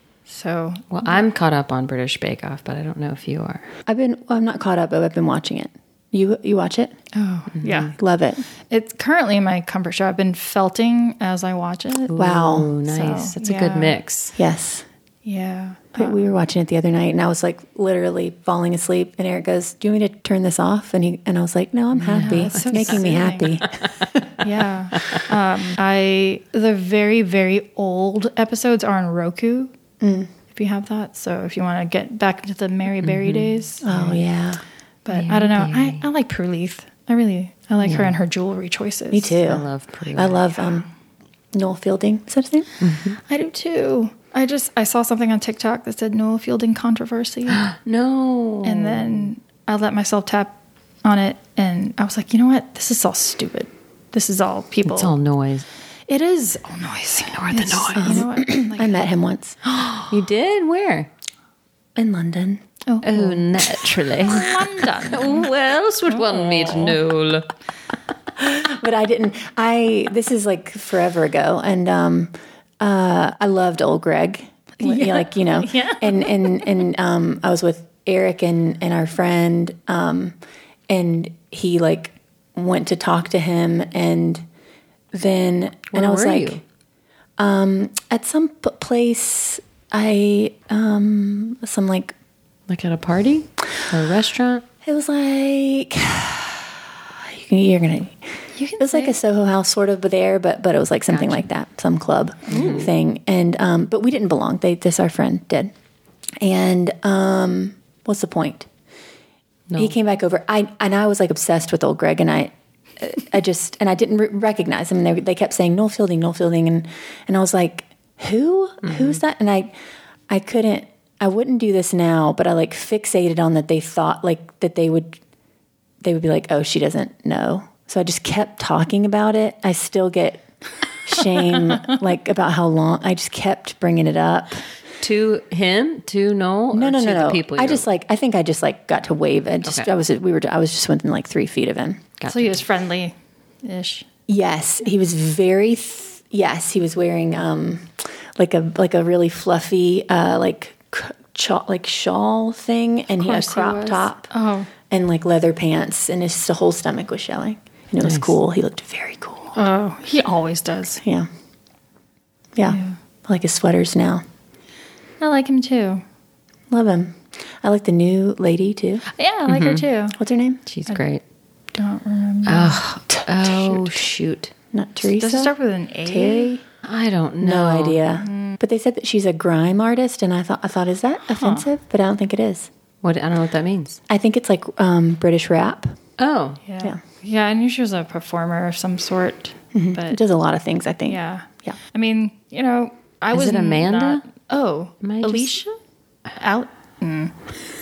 S2: So
S3: Well, I'm caught up on British Bake Off, but I don't know if you are.
S1: I've been. Well, I'm not caught up, but I've been watching it. You you watch it?
S2: oh yeah,
S1: Love it.
S2: it's currently my comfort show. I've been felting as I watch it.
S1: Wow.
S3: Oh, nice.
S2: So,
S3: It's a
S2: yeah.
S3: good mix.
S1: Yes.
S2: Yeah,
S1: But we were watching it the other night, and I was like literally falling asleep. And Eric goes, "Do you want me to turn this off?" And he and I was like, "No, I'm happy.
S2: it's
S1: It's
S2: so
S1: making me
S2: soothing.
S1: happy."
S2: yeah. Um, I the very very old episodes are on Roku. If you have that, so if you want to get back into the Mary Berry days,
S1: Oh yeah,
S2: but I don't know. I, I like Prue Leith. I really I like her and her jewelry choices.
S1: me too.
S3: I love Prue.
S1: I love um, Noel Fielding. Is that his name?
S2: I do too. I just I saw something on TikTok that said Noel Fielding controversy,
S3: No.
S2: and then I let myself tap on it, and I was like, you know what? This is all stupid. This is all people.
S3: It's all noise.
S2: It is all noise. Ignore the noise. You know what? Like,
S1: I met him once
S3: You did? Where?
S1: in London.
S2: oh,
S3: Oh, naturally.
S2: London.
S3: Who else would one meet Noel?
S1: But I didn't. I this is like forever ago, and um, uh, I loved old Greg. Yeah. Like you know,
S2: Yeah.
S1: and and and um, I was with Eric and and our friend, um, and he like went to talk to him, and then and
S3: Where
S1: I was
S3: were
S1: like,
S3: you?
S1: um, at some p- place, I um, some like
S3: Like at a party? Or a restaurant?
S1: it was like you can, you're gonna.
S2: You can
S1: It was like
S2: say
S1: a Soho House sort of there, but but it was like something like that, some club thing. And um, but we didn't belong. They this our friend did. And um, what's the point?
S3: No.
S1: He came back over. I and I was like obsessed with old Greg, and I I just and I didn't re- recognize him. And they they kept saying Noel Fielding, Noel Fielding, and and I was like, who? Who's that? And I I couldn't. I wouldn't do this now, but I like fixated on that. They thought like that they would they would be like, oh, she doesn't know. So I just kept talking about it. I still get shame like about how long I just kept bringing it up.
S3: To him? To Noel?
S1: No,
S3: or
S1: no,
S3: to
S1: no,
S3: the
S1: no.
S3: people
S1: I
S3: you
S1: just
S3: were-
S1: like I think I just like got to wave. I just
S3: Okay.
S1: I was we were I was just within like three feet of him.
S3: Gotcha.
S2: so he was friendly ish.
S1: Yes, he was very. Th- yes, he was wearing um, like a like a really fluffy uh, like cha- like shawl thing, and he had a
S2: course he
S1: crop
S2: was.
S1: top.
S2: Oh.
S1: And like leather pants, and his the whole stomach was showing, and it was
S3: Nice.
S1: cool. He looked very cool.
S2: Oh, he always does.
S1: Yeah. yeah,
S2: Yeah.
S1: I like his sweaters now.
S2: I like him too.
S1: Love him. I like the new lady too.
S2: Yeah, I like her too.
S1: What's her name?
S3: She's great.
S2: Don't remember.
S3: Oh, oh shoot.
S1: Not Teresa.
S2: Does it start with an A?
S1: Terry?
S3: I don't know.
S1: No idea. But they said that she's a grime artist, and I thought I thought is that offensive? But I don't think it is.
S3: What I don't know what that means.
S1: I think it's like um, British rap.
S3: Oh,
S2: Yeah.
S1: Yeah.
S2: yeah. I knew she was a performer of some sort.
S1: It
S2: But
S1: does a lot of things, I think.
S2: yeah.
S1: Yeah.
S2: I mean, you know, I
S3: Is
S2: was
S3: it Amanda?
S2: not- oh,
S3: Am I just-
S2: Alicia? Out. Mm.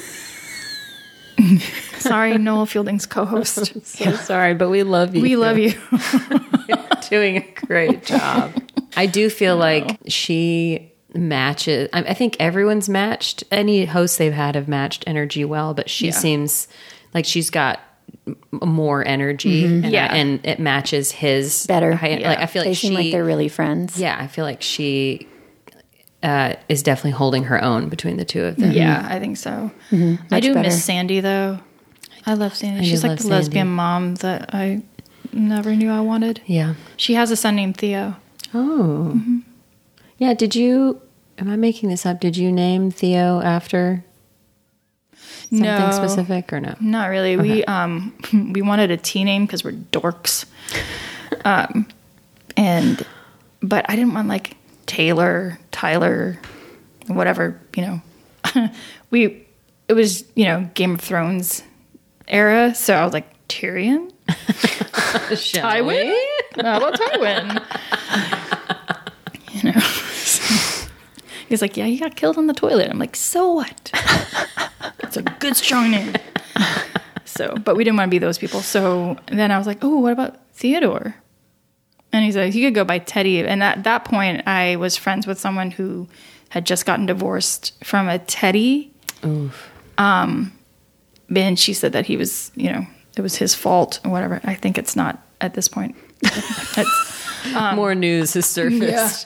S2: Sorry, Noel Fielding's co-host.
S3: so sorry, but we love you.
S2: We love you.
S3: Doing a great job. I do feel like she matches. I I think everyone's matched. Any hosts they've had have matched energy well, but she
S2: Yeah.
S3: seems like she's got m- more energy, and, I-
S2: Yeah.
S3: and it matches his
S1: Better.
S3: high-
S2: Yeah.
S3: Like I feel
S1: They
S3: like
S1: seem
S3: she,
S1: like they're really friends.
S3: yeah, I feel like she uh, is definitely holding her own between the two of them.
S2: Yeah, I think so. I
S1: Much
S2: do
S1: better.
S2: miss Sandy though. I love Sandy.
S3: I do
S2: She's like
S3: love
S2: the
S3: Sandy.
S2: lesbian mom that I never knew I wanted.
S3: Yeah.
S2: She has a son named Theo.
S3: Oh. Yeah. Did you? Am I making this up? Did you name Theo after something
S2: No.
S3: specific or no?
S2: Not really. We um we wanted a T name because we're dorks. Um, and but I didn't want like Taylor, Tyler, whatever. You know, we it was you know Game of Thrones era, so I was like Tyrion, Tywin. How about Tywin? You know. He's like, yeah, he got killed on the toilet. I'm like, so what? It's a good, strong name. So, but we didn't want to be those people. So then I was like, oh, what about Theodore? And he's like, you could go by Teddy. And at that point, I was friends with someone who had just gotten divorced from a Teddy.
S3: Oof.
S2: Um, and she said that he was, you know, it was his fault or whatever. I think it's not at this point. It's,
S3: More news has surfaced.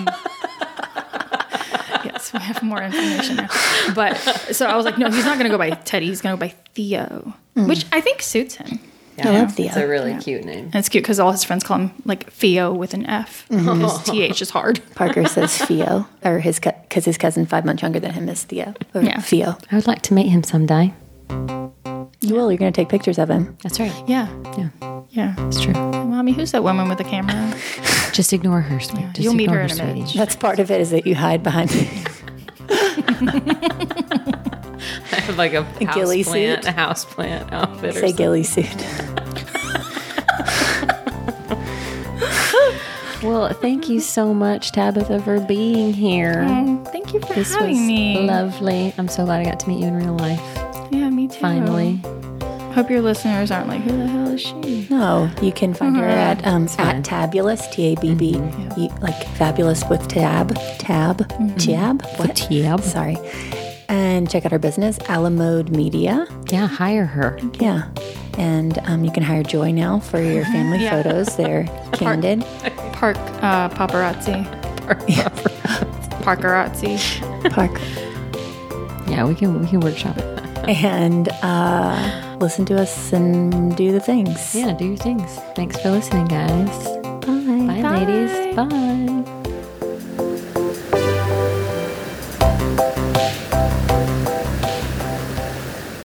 S2: yes, we have more information now. But so I was like, no, he's not going to go by Teddy. He's going to go by Theo, which I think suits him.
S1: I love Theo.
S3: It's a really cute name.
S2: And it's cute because all his friends call him like Theo with an F. His T H is hard.
S1: Parker says Theo, or his because his cousin five months younger than him is Theo. Or
S2: Yeah.
S1: Theo.
S3: I would like to meet him someday.
S1: You will. You're going to take pictures of him.
S3: That's right.
S2: Yeah,
S3: Yeah,
S2: yeah.
S3: it's true.
S2: Mommy, who's that woman with the camera?
S3: Just ignore her, sweet. Just
S2: You'll meet
S3: ignore
S2: her in a minute.
S3: sweetie.
S1: That's part of it, is that you hide behind me.
S3: I have like a house
S1: ghillie
S3: plant,
S1: suit.
S3: a house plant outfit. or
S1: Say
S3: something.
S1: ghillie suit.
S3: Well, thank you so much, Tabitha, for being here.
S2: Oh, thank you for
S3: This
S2: having
S3: was
S2: me.
S3: lovely. I'm so glad I got to meet you in real life.
S2: Yeah, me too.
S3: Finally.
S2: Hope your listeners aren't like, who the hell is she?
S1: No, you can find her at um,
S3: fine.
S1: at Tabulous, T A B B, you- like fabulous with tab, tab, tab, what?
S3: Tab.
S1: Sorry. And check out her business, Alamode Media.
S3: Yeah, hire her.
S1: Yeah. And um, you can hire Joy now for your family
S2: Yeah.
S1: photos. They're candid.
S2: Park uh, paparazzi. Parkerazzi.
S1: Park.
S3: Yeah, we can we can workshop it.
S1: And uh, listen to us and do the things.
S3: Yeah, do your things. Thanks for listening, guys.
S1: Bye.
S3: Bye, ladies. Bye.